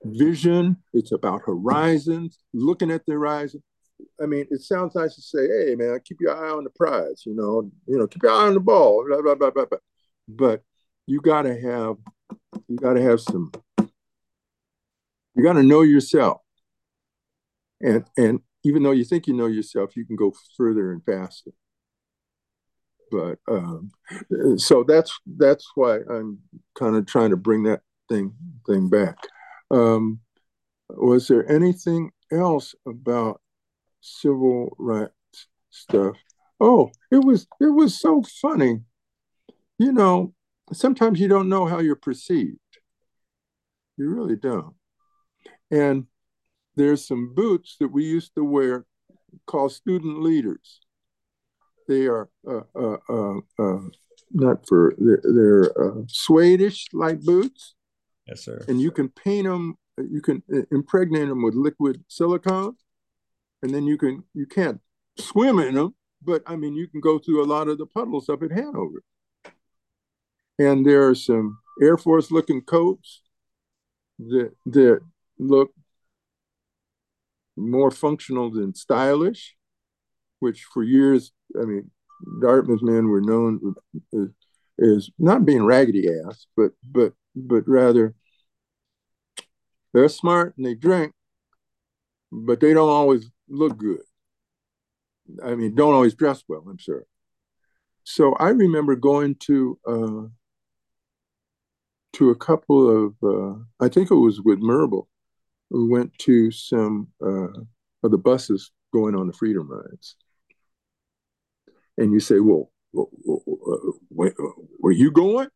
vision. It's about horizons, looking at the horizon. I mean, it sounds nice to say, "Hey, man, keep your eye on the prize." You know, you know, keep your eye on the ball. Blah blah blah blah. blah. But you gotta have, you gotta have some. You gotta know yourself, and and even though you think you know yourself, you can go further and faster. But um, so that's that's why I'm kind of trying to bring that thing thing back. Um, was there anything else about civil rights stuff? Oh, it was it was so funny. You know, sometimes you don't know how you're perceived. You really don't. And there's some boots that we used to wear called student leaders. They are uh, uh, uh, uh, not for they're, they're uh, suede-ish like boots, Yes, sir. and you can paint them. You can impregnate them with liquid silicone, and then you can you can't swim in them, but I mean you can go through a lot of the puddles up at Hanover. And there are some Air Force looking coats that that look more functional than stylish, which for years, I mean, Dartmouth men were known as, as not being raggedy ass, but but but rather they're smart and they drink, but they don't always look good. I mean, don't always dress well, I'm sure. So I remember going to uh, to a couple of, uh, I think it was with Merble, we went to some uh, of the buses going on the Freedom Rides. And you say, well, where, where you going?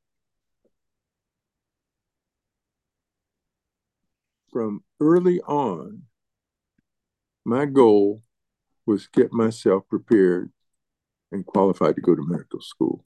From early on, my goal was get myself prepared and qualified to go to medical school.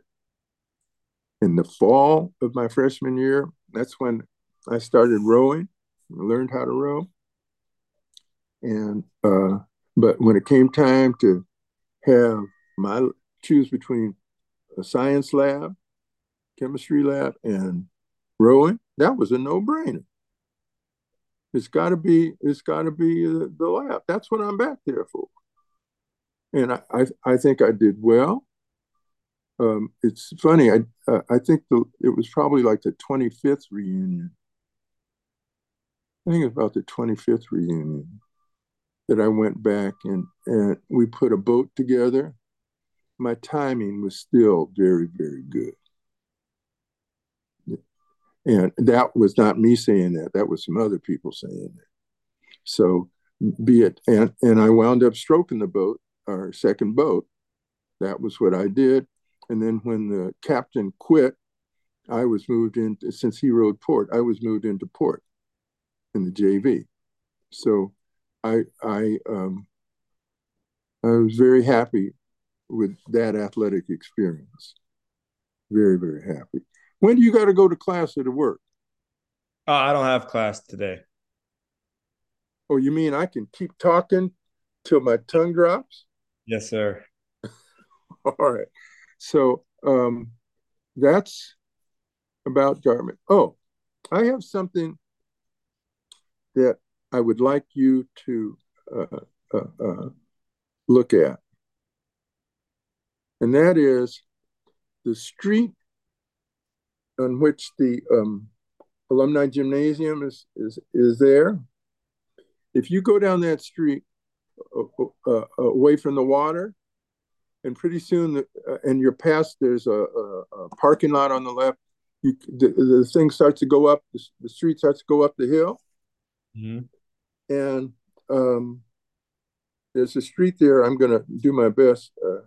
In the fall of my freshman year, that's when I started rowing, learned how to row. And uh, but when it came time to have my choose between a science lab, chemistry lab, and rowing, that was a no-brainer. It's got to be. It's got to be the, the lab. That's what I'm back there for. And I, I, I think I did well. Um, it's funny. I, uh, I think the it was probably like the twenty-fifth reunion. I think it's about the twenty-fifth reunion that I went back and and we put a boat together. My timing was still very, very good. And that was not me saying that. That was some other people saying that. So be it, and, and I wound up stroking the boat, our second boat. That was what I did. And then when the captain quit, I was moved into, since he rowed port, I was moved into port in the J V. So I, I, um, I was very happy with that athletic experience. Very, very happy. When do you got to go to class or to work? Uh, I don't have class today. Oh, you mean I can keep talking till my tongue drops? Yes, sir. All right. So um, that's about Dartmouth. Oh, I have something that I would like you to uh, uh, uh, look at, and that is the street on which the um, alumni gymnasium is, is is there. If you go down that street uh, uh, away from the water, and pretty soon, the, uh, and you're past, there's a, a, a parking lot on the left. You, the, the thing starts to go up, the, the street starts to go up the hill. Mm-hmm. And um, there's a street there. I'm going to do my best uh,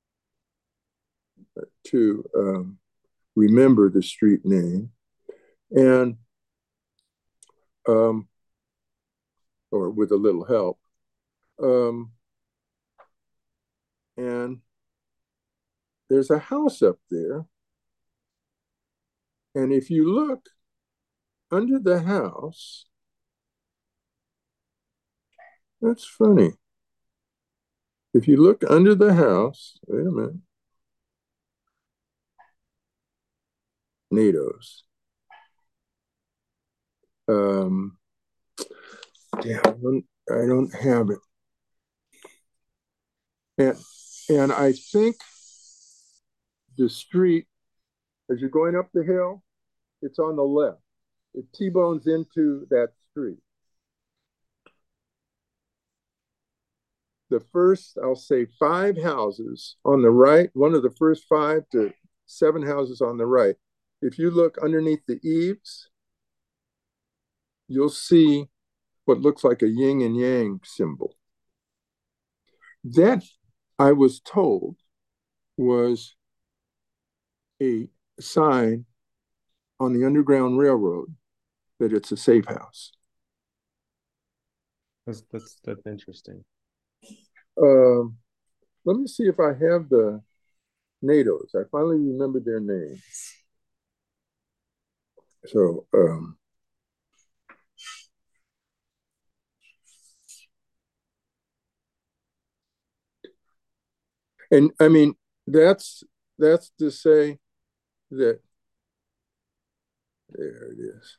to um, remember the street name. And, um, or with a little help. Um, and there's a house up there. And if you look under the house, that's funny. If you look under the house, wait a minute, NATO's. Um, Damn, I don't, I don't have it. And and I think the street, as you're going up the hill, it's on the left. It T-bones into that street. The first, I'll say, five houses on the right, one of the first five to seven houses on the right. If you look underneath the eaves, you'll see what looks like a yin and yang symbol. That, I was told, was a sign on the Underground Railroad that it's a safe house. That's that's that's interesting. Um, let me see if I have the NATOs. I finally remembered their names. So, um, and I mean, that's that's to say that there it is.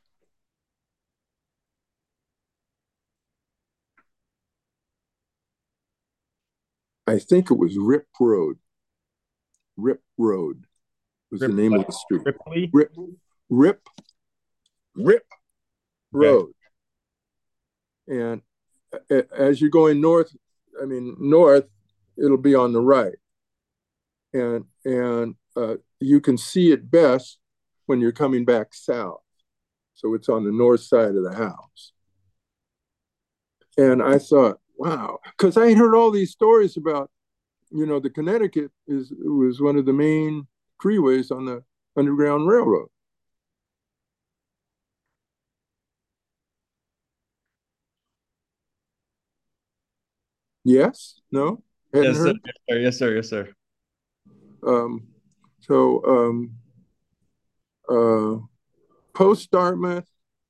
I think it was Rip Road. Rip Road was Rip, the name like, of the street. Ripley? Rip, Rip, Rip Road. Okay. And as you're going north, I mean north, it'll be on the right, and and uh, you can see it best when you're coming back south. So it's on the north side of the house. And I thought, wow, because I had heard all these stories about, you know, the Connecticut is was one of the main freeways on the Underground Railroad. Yes? No? Hadn't Yes, sir. heard? Yes, sir. Yes, sir. Yes, sir. Um, so um, uh, post Dartmouth,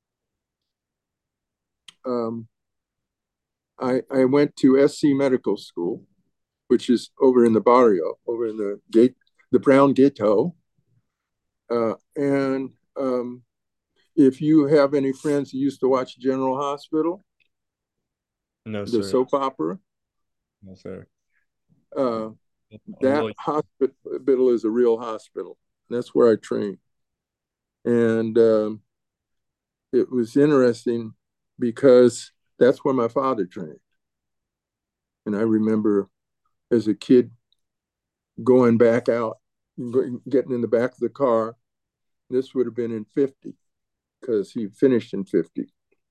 um, I, I went to S C Medical School, which is over in the barrio, over in the gate, the Brown Ghetto. Uh, and um, if you have any friends who used to watch General Hospital, No, the sir. soap opera, No, sir. uh, I'm that really... hospital is a real hospital. That's where I trained. And um, it was interesting because that's where my father trained. And I remember as a kid going back out, getting in the back of the car. This would have been in fifty because he finished in fifty.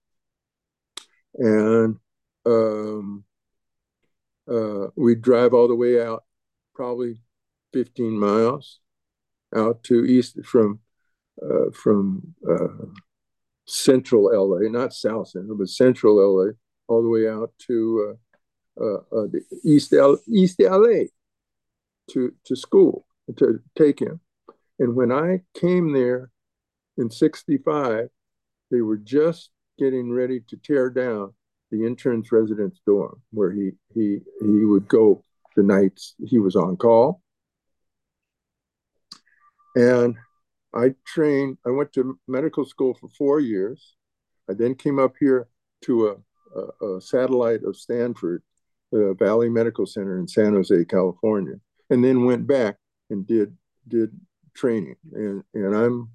And um, uh, we'd drive all the way out, probably fifteen miles out to east from uh, from uh, central L A, not South Central, but central L A, all the way out to uh, uh, uh, the East L- East L A to to school to take him. And when I came there in sixty-five, they were just getting ready to tear down the intern's residence dorm where he he he would go the nights he was on call. And I trained, I went to medical school for four years. I then came up here to a, a, a satellite of Stanford, the Valley Medical Center in San Jose, California, and then went back and did did training. And and I'm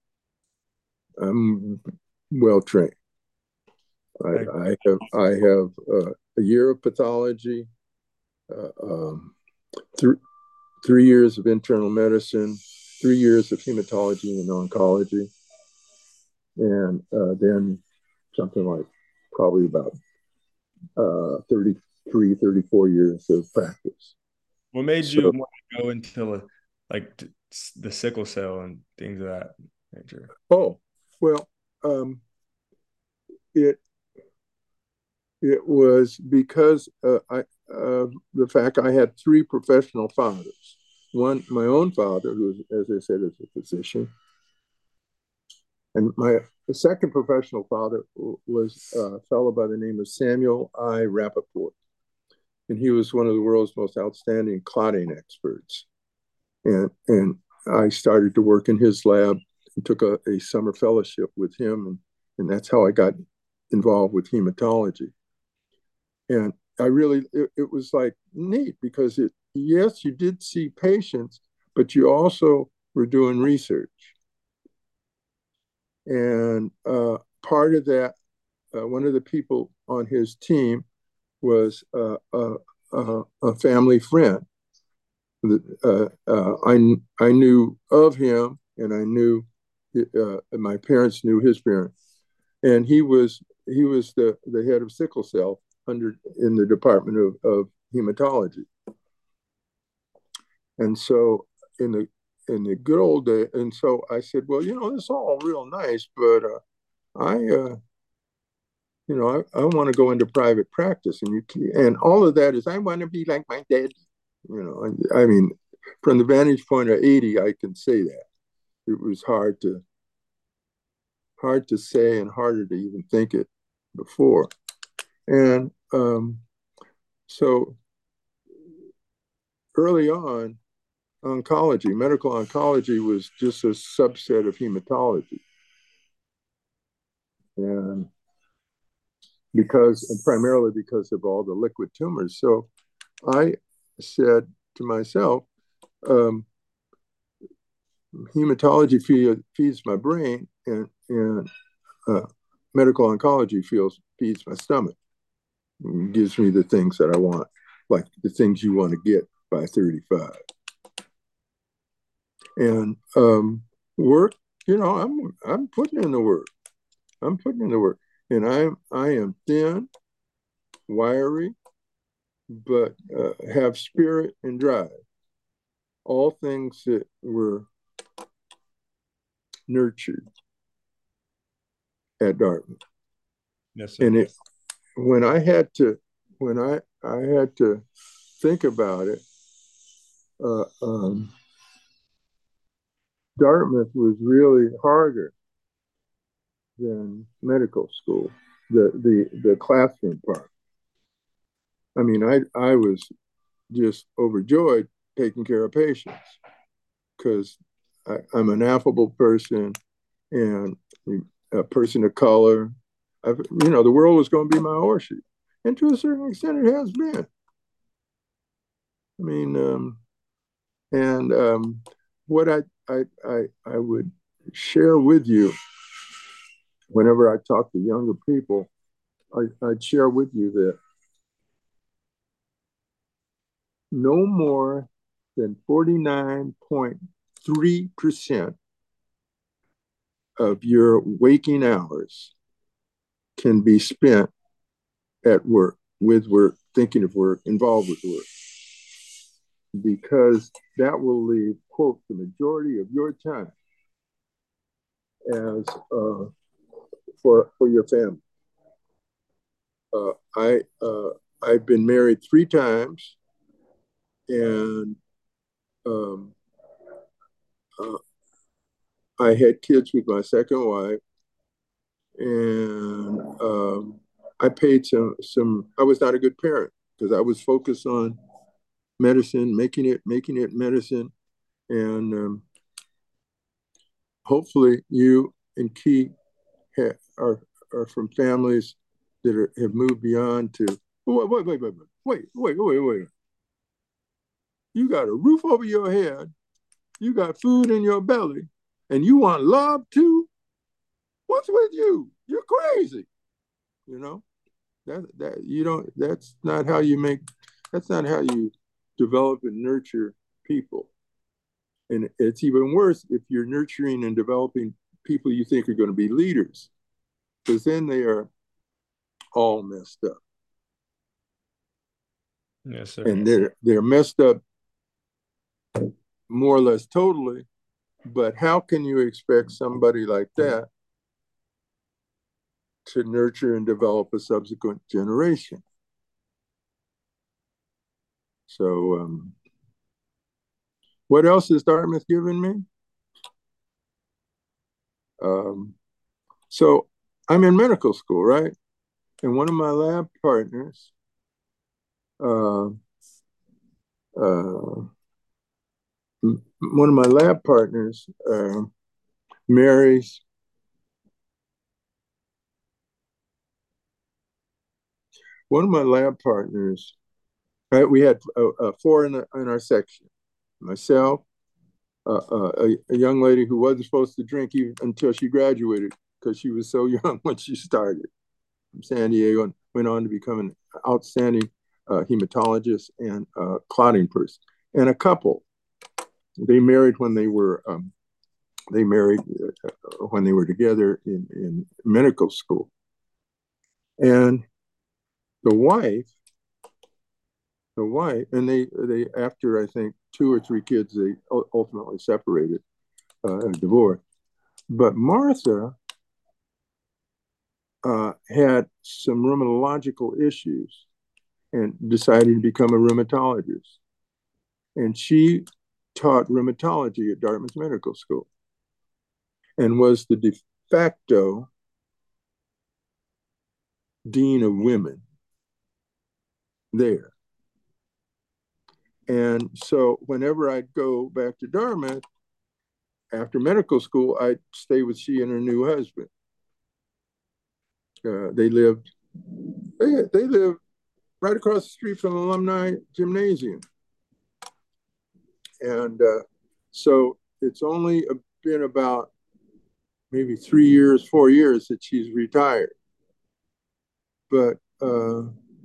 I'm well trained. I, I have I have uh, a year of pathology, uh, um, th- three years of internal medicine, three years of hematology and oncology, and uh, then something like probably about uh, thirty-three, thirty-four years of practice. What made So, you want to go into like the sickle cell and things of that nature? Oh, well, um, it it was because uh, I uh, the fact I had three professional fathers. One, my own father, who, was, as I said, is a physician, and my the second professional father was a fellow by the name of Samuel I. Rappaport, and he was one of the world's most outstanding clotting experts. And and I started to work in his lab and took a, a summer fellowship with him, and and that's how I got involved with hematology. And I really, it, it was like neat because it, yes, you did see patients, but you also were doing research. And uh, part of that, uh, one of the people on his team was uh, a, a, a family friend. Uh, uh, I, I knew of him, and I knew uh, my parents knew his parents, and he was he was the, the head of sickle cell under in the Department of, of Hematology. And so in the in the good old day, and so I said, well, you know, this is all real nice, but uh, I, uh, you know, I, I want to go into private practice, and you can, and all of that is I want to be like my dad. You know, I, I mean, from the vantage point of eighty, I can say that. It was hard to hard to say and harder to even think it before. And um, so early on, oncology, medical oncology was just a subset of hematology. And because, and primarily because of all the liquid tumors. So I said to myself, um, hematology feed, feeds my brain, and, and uh, medical oncology feels, feeds my stomach. It gives me the things that I want, like the things you want to get by thirty-five. And um, work, you know, I'm I'm putting in the work. I'm putting in the work, and I'm I am thin, wiry, but uh, have spirit and drive. All things that were nurtured at Dartmouth. Yes, sir. And it when I had to when I I had to think about it, uh, um, Dartmouth was really harder than medical school. The the the classroom part. I mean, I I was just overjoyed taking care of patients because I'm an affable person and a person of color. I've, you know, the world was going to be my horseshoe, and to a certain extent, it has been. I mean, um, and um, what I, I I I would share with you whenever I talk to younger people, I, I'd share with you that no more than forty-nine point three percent of your waking hours can be spent at work, with work, thinking of work, involved with work, because that will leave, quote, the majority of your time as uh, for for your family. Uh, I uh, I've been married three times, and um, uh, I had kids with my second wife, and um, I paid some some. I was not a good parent because I was focused on medicine, making it making it medicine, and um, hopefully you and Key ha- are are from families that are, have moved beyond to wait wait wait wait wait wait wait wait. You got a roof over your head, you got food in your belly, and you want love too. What's with you? You're crazy. You know that that you don't. That's not how you make. That's not how you develop and nurture people. And it's even worse if you're nurturing and developing people you think are going to be leaders, because then they are all messed up. Yes, sir. And they're they're messed up more or less totally. But how can you expect somebody like that to nurture and develop a subsequent generation? So, um, what else has Dartmouth given me? Um, so, I'm in medical school, right? And one of my lab partners, uh, uh, one of my lab partners uh, marries one of my lab partners, right, we had uh, uh, four in, the, in our section. Myself, uh, uh, a, a young lady who wasn't supposed to drink even until she graduated because she was so young when she started from San Diego and went on to become an outstanding uh, hematologist and uh, clotting person. And a couple, they married when they were um, they married uh, when they were together in, in medical school. And the wife, the wife, and they they after I think two or three kids, they ultimately separated, uh, and divorced. But Martha uh, had some rheumatological issues and decided to become a rheumatologist. And she taught rheumatology at Dartmouth Medical School and was the de facto dean of women there. And so whenever I'd go back to Dartmouth after medical school, I'd stay with she and her new husband. Uh, they lived, they, they lived right across the street from the Alumni Gymnasium. And uh, so it's only been about maybe three years, four years that she's retired. But uh,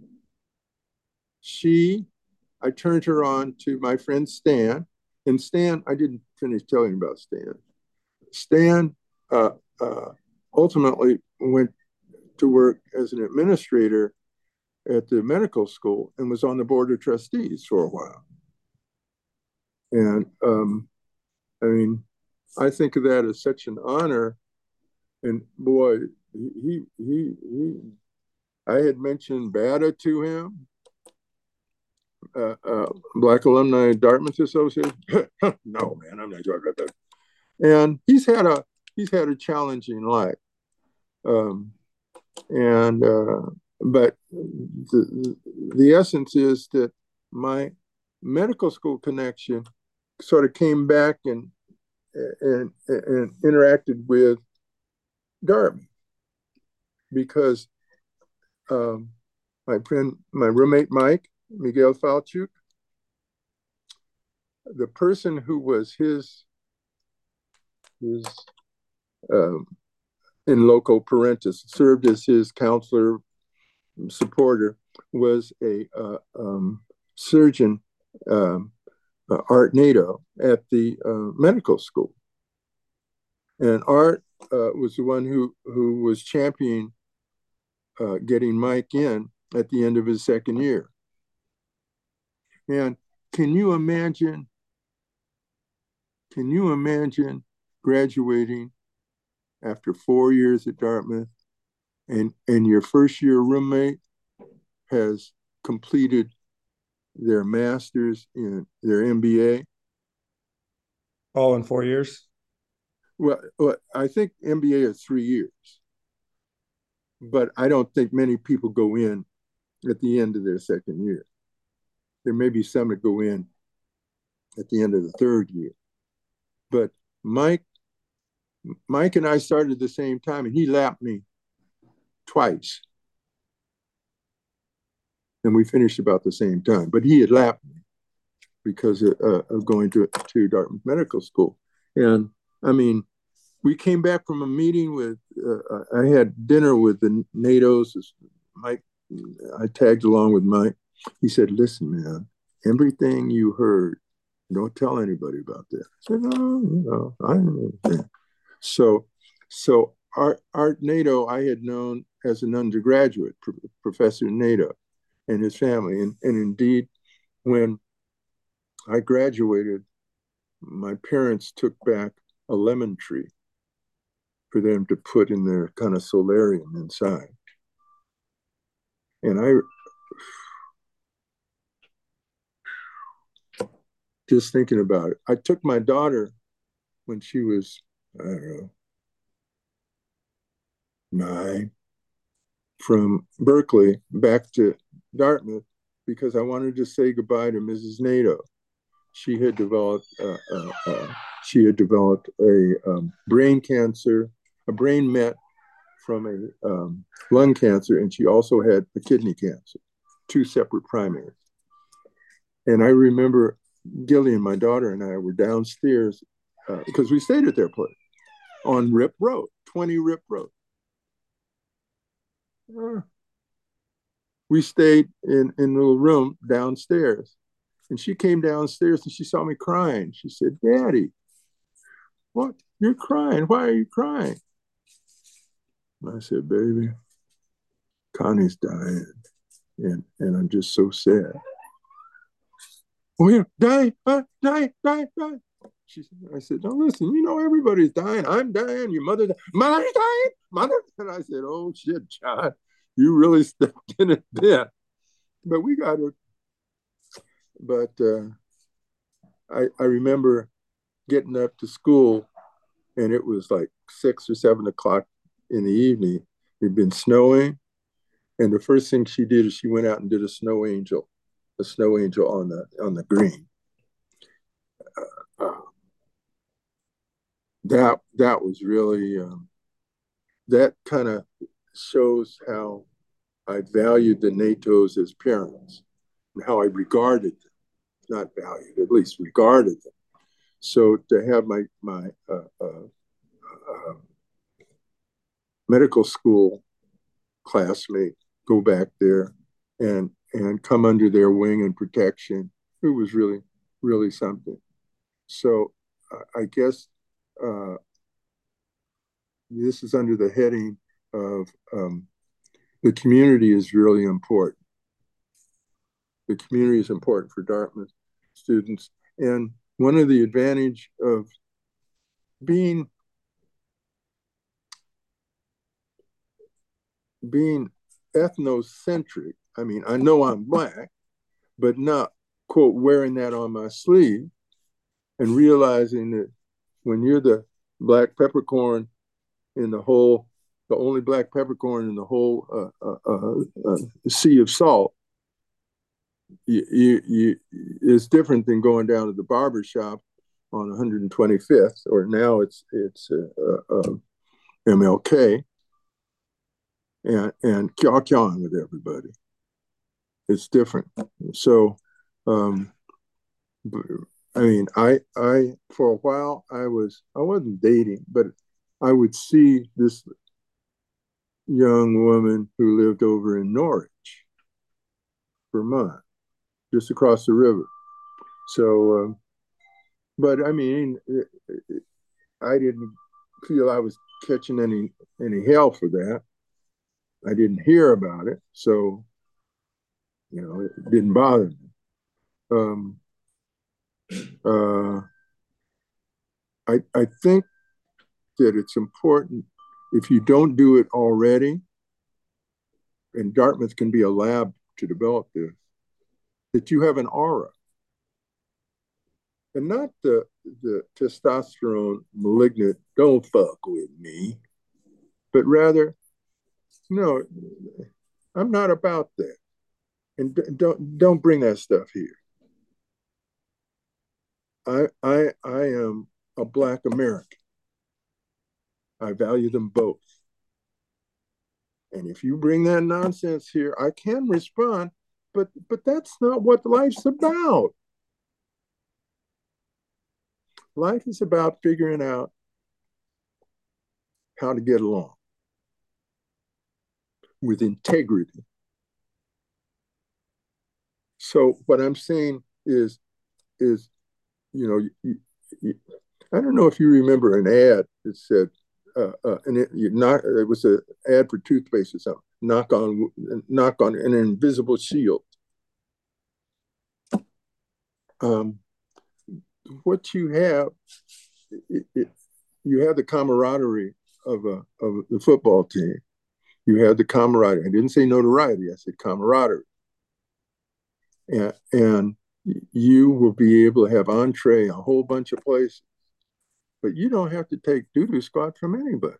she, I turned her on to my friend Stan. And Stan, I didn't finish telling you about Stan. Stan uh, uh, ultimately went to work as an administrator at the medical school and was on the board of trustees for a while. And um, I mean, I think of that as such an honor. And boy, he he he. I had mentioned B A D A to him, uh, uh, Black Alumni Dartmouth Association. No, man, I'm not talking about that. And he's had a he's had a challenging life, um, and uh, but the the essence is that my medical school connection sort of came back and and, and interacted with Dartmouth because um, my friend, my roommate Mike Miguel Falchuk, the person who was his his um, in loco parentis, served as his counselor supporter, was a uh, um, surgeon, um, uh, Art Nato, at the uh, medical school. And Art uh, was the one who, who was championing uh, getting Mike in at the end of his second year. And can you imagine, can you imagine graduating after four years at Dartmouth and, and your first year roommate has completed their master's in their M B A? All in four years? Well, well, I think M B A is three years, but I don't think many people go in at the end of their second year. There may be some that go in at the end of the third year. But Mike, Mike and I started at the same time, and he lapped me twice. And we finished about the same time. But he had lapped me because of, uh, of going to, to Dartmouth Medical School. And I mean, we came back from a meeting with, uh, I had dinner with the NATOs. Mike, I tagged along with Mike. He said, listen, man, everything you heard, don't tell anybody about that. I said, no, you know, I understand. So, so Art, Art Nato, I had known as an undergraduate, Professor Nato and his family. And, and indeed, when I graduated, my parents took back a lemon tree for them to put in their kind of solarium inside. And I, just thinking about it, I took my daughter when she was, I don't know, nine, from Berkeley back to Dartmouth because I wanted to say goodbye to Missus Nato. She had developed, uh, uh, uh, she had developed a um, brain cancer, a brain met from a um, lung cancer, and she also had a kidney cancer, two separate primaries. And I remember Gillian, my daughter, and I were downstairs uh, because we stayed at their place on Rip Road, twenty Rip Road. Uh, we stayed in, in a little room downstairs. And she came downstairs and she saw me crying. She said, "Daddy, what? You're crying. Why are you crying?" And I said, "Baby, Connie's dying. And, and I'm just so sad." "Oh, yeah, die, uh, die, die, die." She said, I said, "No, listen, you know, everybody's dying. I'm dying. Your mother, mother's dying, mother." And I said, "Oh, shit, John, you really stepped in it there." But we got it. But uh, I, I remember getting up to school, and it was like six or seven o'clock in the evening. It'd been snowing. And the first thing she did is she went out and did a snow angel, a snow angel on the on the green. Uh, uh, that that was really um, that kind of shows how I valued the Natos as parents and how I regarded them, not valued, at least regarded them. So to have my my uh, uh, uh, medical school classmate go back there and and come under their wing and protection, it was really really something. So uh, I guess uh, this is under the heading of um, the community is really important. The community is important for Dartmouth students. And one of the advantage of being being ethnocentric, I mean, I know I'm Black, but not, quote, wearing that on my sleeve and realizing that when you're the Black peppercorn in the whole, the only Black peppercorn in the whole uh, uh, uh, uh, sea of salt, you, you, you, it's different than going down to the barber shop on one hundred twenty-fifth, or now it's it's uh, uh, M L K, and and kya kya with everybody. It's different. So, um, I mean, I I for a while I was I wasn't dating, but I would see this young woman who lived over in Norwich, Vermont, just across the river. So, um, but I mean, it, it, I didn't feel I was catching any any hell for that. I didn't hear about it, so you know it didn't bother me. Um, uh, I I think that it's important if you don't do it already, and Dartmouth can be a lab to develop this, that you have an aura, and not the the testosterone malignant "don't fuck with me," but rather, no, I'm not about that, and don't don't bring that stuff here. I I I am a Black American. I value them both. And if you bring that nonsense here, I can respond, but but that's not what life's about. Life is about figuring out how to get along with integrity. So what I'm saying is is you know you, you, I don't know if you remember an ad that said uh, uh, and it, you knock, it was an ad for toothpaste or something. Knock on knock on an invisible shield. Um, what you have, it, it, you have the camaraderie of a of the football team. You have the camaraderie. I didn't say notoriety. I said camaraderie, and and you will be able to have entree a whole bunch of places, but you don't have to take doo-doo squat from anybody,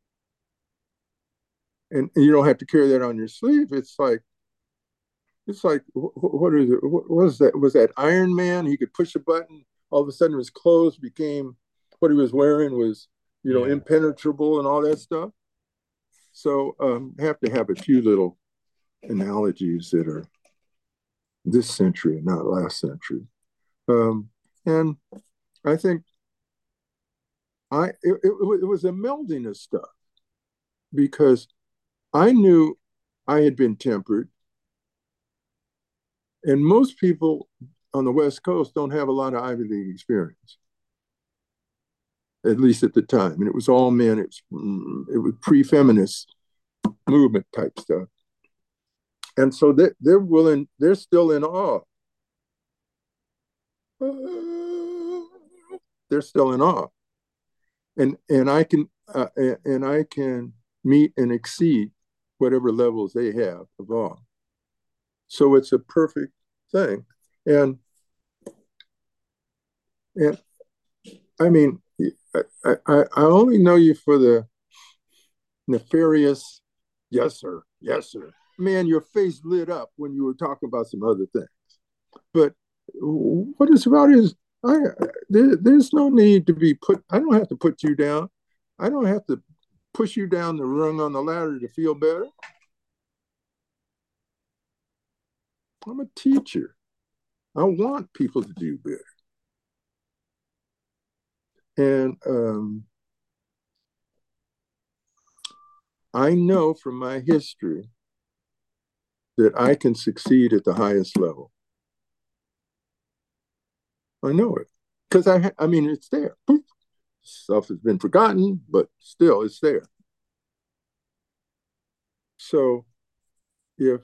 and, and you don't have to carry that on your sleeve. It's like it's like what is it? What was that? Was that Iron Man? He could push a button. All of a sudden, his clothes became what he was wearing was, you know, yeah, impenetrable and all that stuff. So um, I have to have a few little analogies that are this century, not last century. Um, and I think I it, it, it was a melding of stuff because I knew I had been tempered, and most people on the West Coast don't have a lot of Ivy League experience, at least at the time. And it was all men. It was it was pre-feminist movement type stuff, and so they, they're willing. They're still in awe. They're still in awe, and and I can uh, and I can meet and exceed whatever levels they have of awe. So it's a perfect thing, and and I mean, I, I, I only know you for the nefarious, yes, sir, yes, sir. Man, your face lit up when you were talking about some other things. But what it's about is, I there, there's no need to be put, I don't have to put you down. I don't have to push you down the rung on the ladder to feel better. I'm a teacher. I want people to do better. And um, I know from my history that I can succeed at the highest level. I know it because I, I mean, it's there. Stuff has been forgotten, but still, it's there. So, if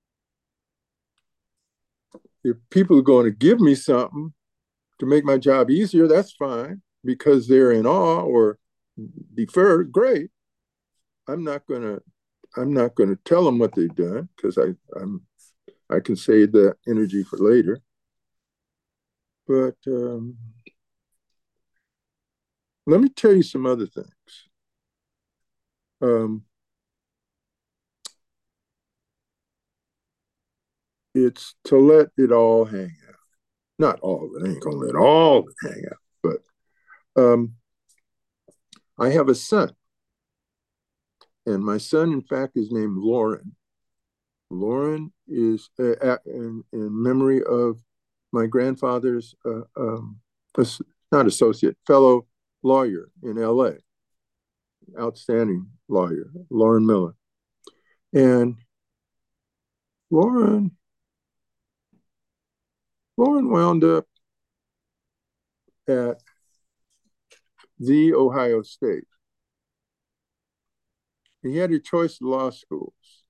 if people are going to give me something to make my job easier, that's fine because they're in awe or defer. Great. I'm not gonna. I'm not going to tell them what they've done because I I'm I can save the energy for later. But um, let me tell you some other things. Um, it's to let it all hang out. Not all of it. I ain't gonna let all of it hang out. But um, I have a son, and my son, in fact, is named Lauren. Lauren is uh, in, in memory of my grandfather's uh, um, not associate, fellow lawyer in L A, outstanding lawyer, Lauren Miller. And Lauren, Lauren wound up at the Ohio State. He had a choice of law schools.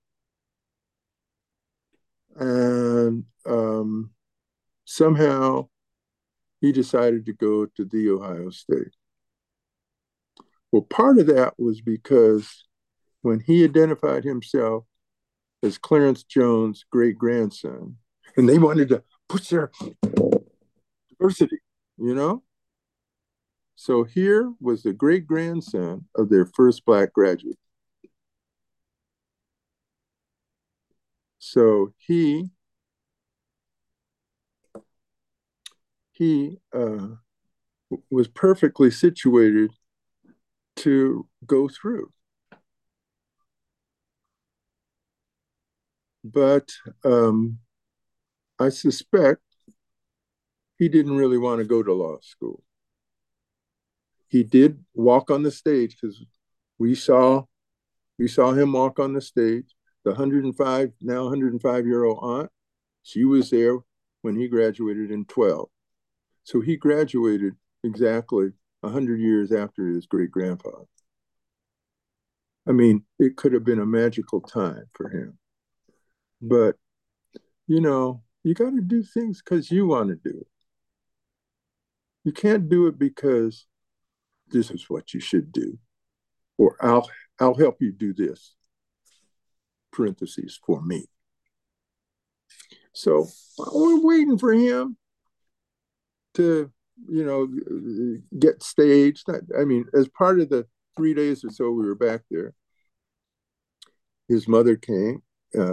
And um, somehow he decided to go to the Ohio State. Well, part of that was because when he identified himself as Clarence Jones' great grandson, and they wanted to push their diversity, you know? So here was the great grandson of their first Black graduate. So he he uh, was perfectly situated to go through. But um, I suspect he didn't really want to go to law school. He did walk on the stage because we saw we saw him walk on the stage. The one hundred five, now one hundred five year old aunt, she was there when he graduated in twelve. So he graduated exactly one hundred years after his great grandfather. I mean, it could have been a magical time for him. But, you know, you got to do things because you want to do it. You can't do it because this is what you should do, or I'll I'll help you do this. Parentheses for me. So we're waiting for him to, you know, get staged. I mean, as part of the three days or so we were back there, his mother came, uh,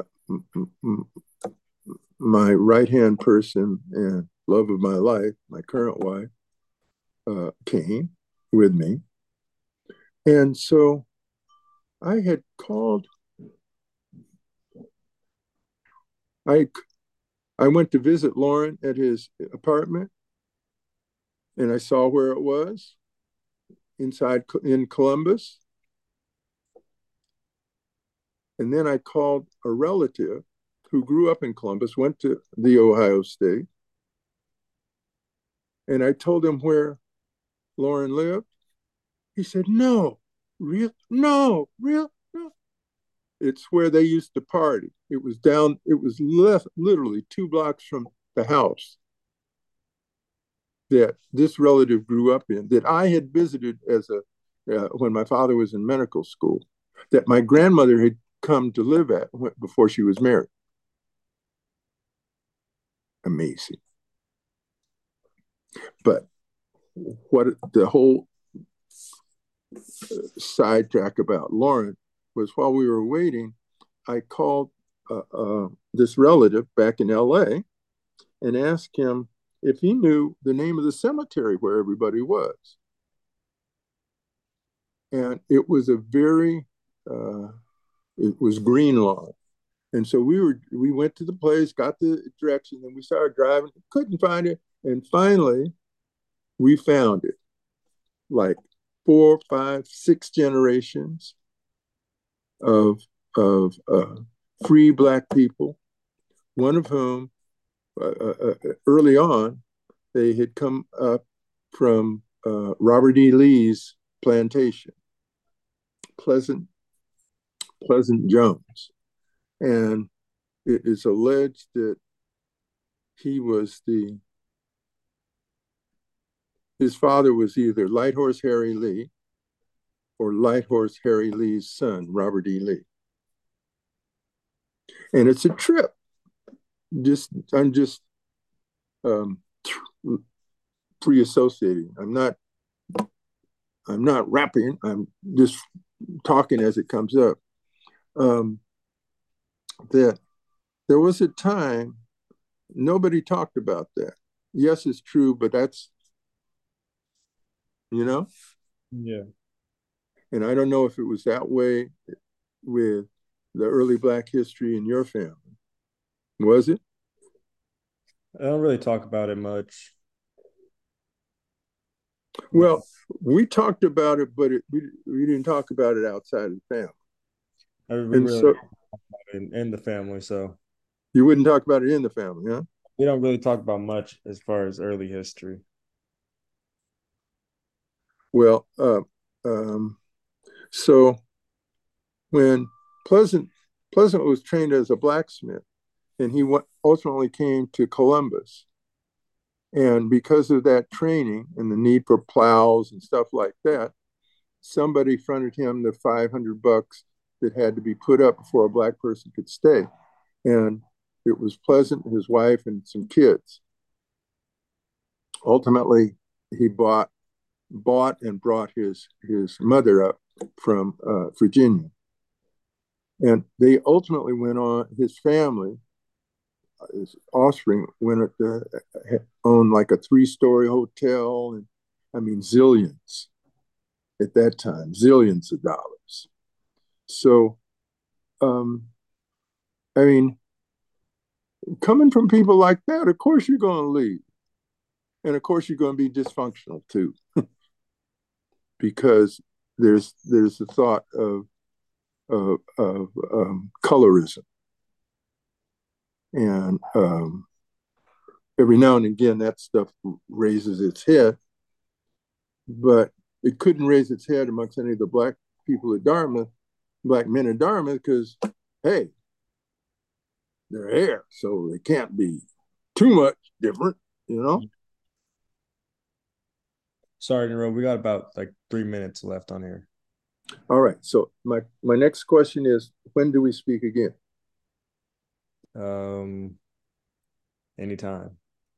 my right hand person and love of my life, my current wife, uh, came with me. And so I had called, I, I went to visit Lauren at his apartment, and I saw where it was inside in Columbus. And then I called a relative who grew up in Columbus, went to the Ohio State, and I told him where Lauren lived. He said, "No, real, no, real, no." It's where they used to party. It was down. It was left literally two blocks from the house that this relative grew up in. That I had visited as a uh, when my father was in medical school. That my grandmother had come to live at before she was married. Amazing. But what the whole sidetrack about Lauren was, while we were waiting, I called uh, uh, this relative back in L A and asked him if he knew the name of the cemetery where everybody was. And it was a very, uh, it was Greenlawn. And so we were, we went to the place, got the directions, and we started driving, couldn't find it. And finally, we found it. Like four, five, six generations of of uh, free Black people, one of whom uh, uh, early on they had come up from uh, Robert E. Lee's plantation, Pleasant Pleasant Jones, and it is alleged that he was the his father was either Light Horse Harry Lee or Light Horse Harry Lee's son, Robert E. Lee. And it's a trip. Just I'm just um, free associating. I'm not I'm not rapping. I'm just talking as it comes up. Um, that there was a time nobody talked about that. Yes, it's true, but that's you know. Yeah. And I don't know if it was that way with the early Black history in your family. Was it? I don't really talk about it much. Well, we talked about it, but it, we, we didn't talk about it outside of the family. I mean, we And really so in, in the family, so you wouldn't talk about it in the family, huh? we don't really talk about much as far as early history. Well, uh, um, so when Pleasant Pleasant was trained as a blacksmith, and he went, ultimately came to Columbus, and because of that training and the need for plows and stuff like that, somebody fronted him the five hundred bucks that had to be put up before a Black person could stay. And it was Pleasant, his wife, and some kids. Ultimately, he bought bought and brought his his mother up from uh, Virginia, and they ultimately went on. His family, his offspring, went to own like a three story hotel, and I mean zillions at that time, zillions of dollars. So, um, I mean, coming from people like that, of course you're going to leave. And of course you're going to be dysfunctional too, because there's there's the thought of of, of um, colorism, and um, every now and again that stuff raises its head, but it couldn't raise its head amongst any of the Black people at Dartmouth, Black men at Dartmouth, because hey, they're here, so they can't be too much different, you know. Sorry, Nero, we got about like three minutes left on here. All right. So my my next question is, when do we speak again? Um, anytime.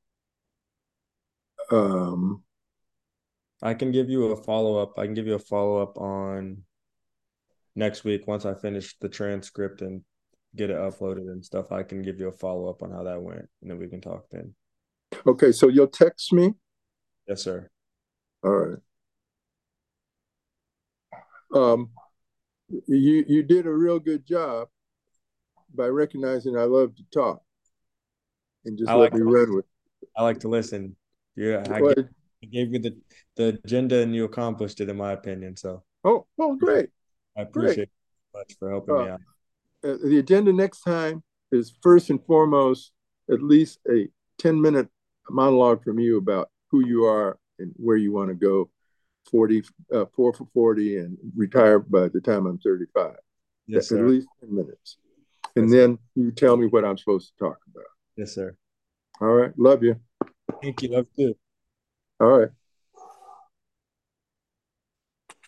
Um, I can give you a follow up. I can give you a follow up on next week once I finish the transcript and get it uploaded and stuff. I can give you a follow up on how that went, and then we can talk then. okay. So you'll text me. Yes, sir. All right. Um, You you did a real good job by recognizing I love to talk and I just let like me to run with I like to listen. Yeah, I gave, it. I gave you the the agenda and you accomplished it in my opinion. So Oh, oh, great, I great. appreciate you much for helping Uh, me out. uh, the agenda next time is first and foremost at least a ten minute monologue from you about who you are and where you want to go forty, uh, four for forty and retire by the time I'm thirty-five. Yes, At sir. least ten minutes. And Yes, sir. then you tell me what I'm supposed to talk about. Yes, sir. All right. Love you. Thank you. Love you too. All right.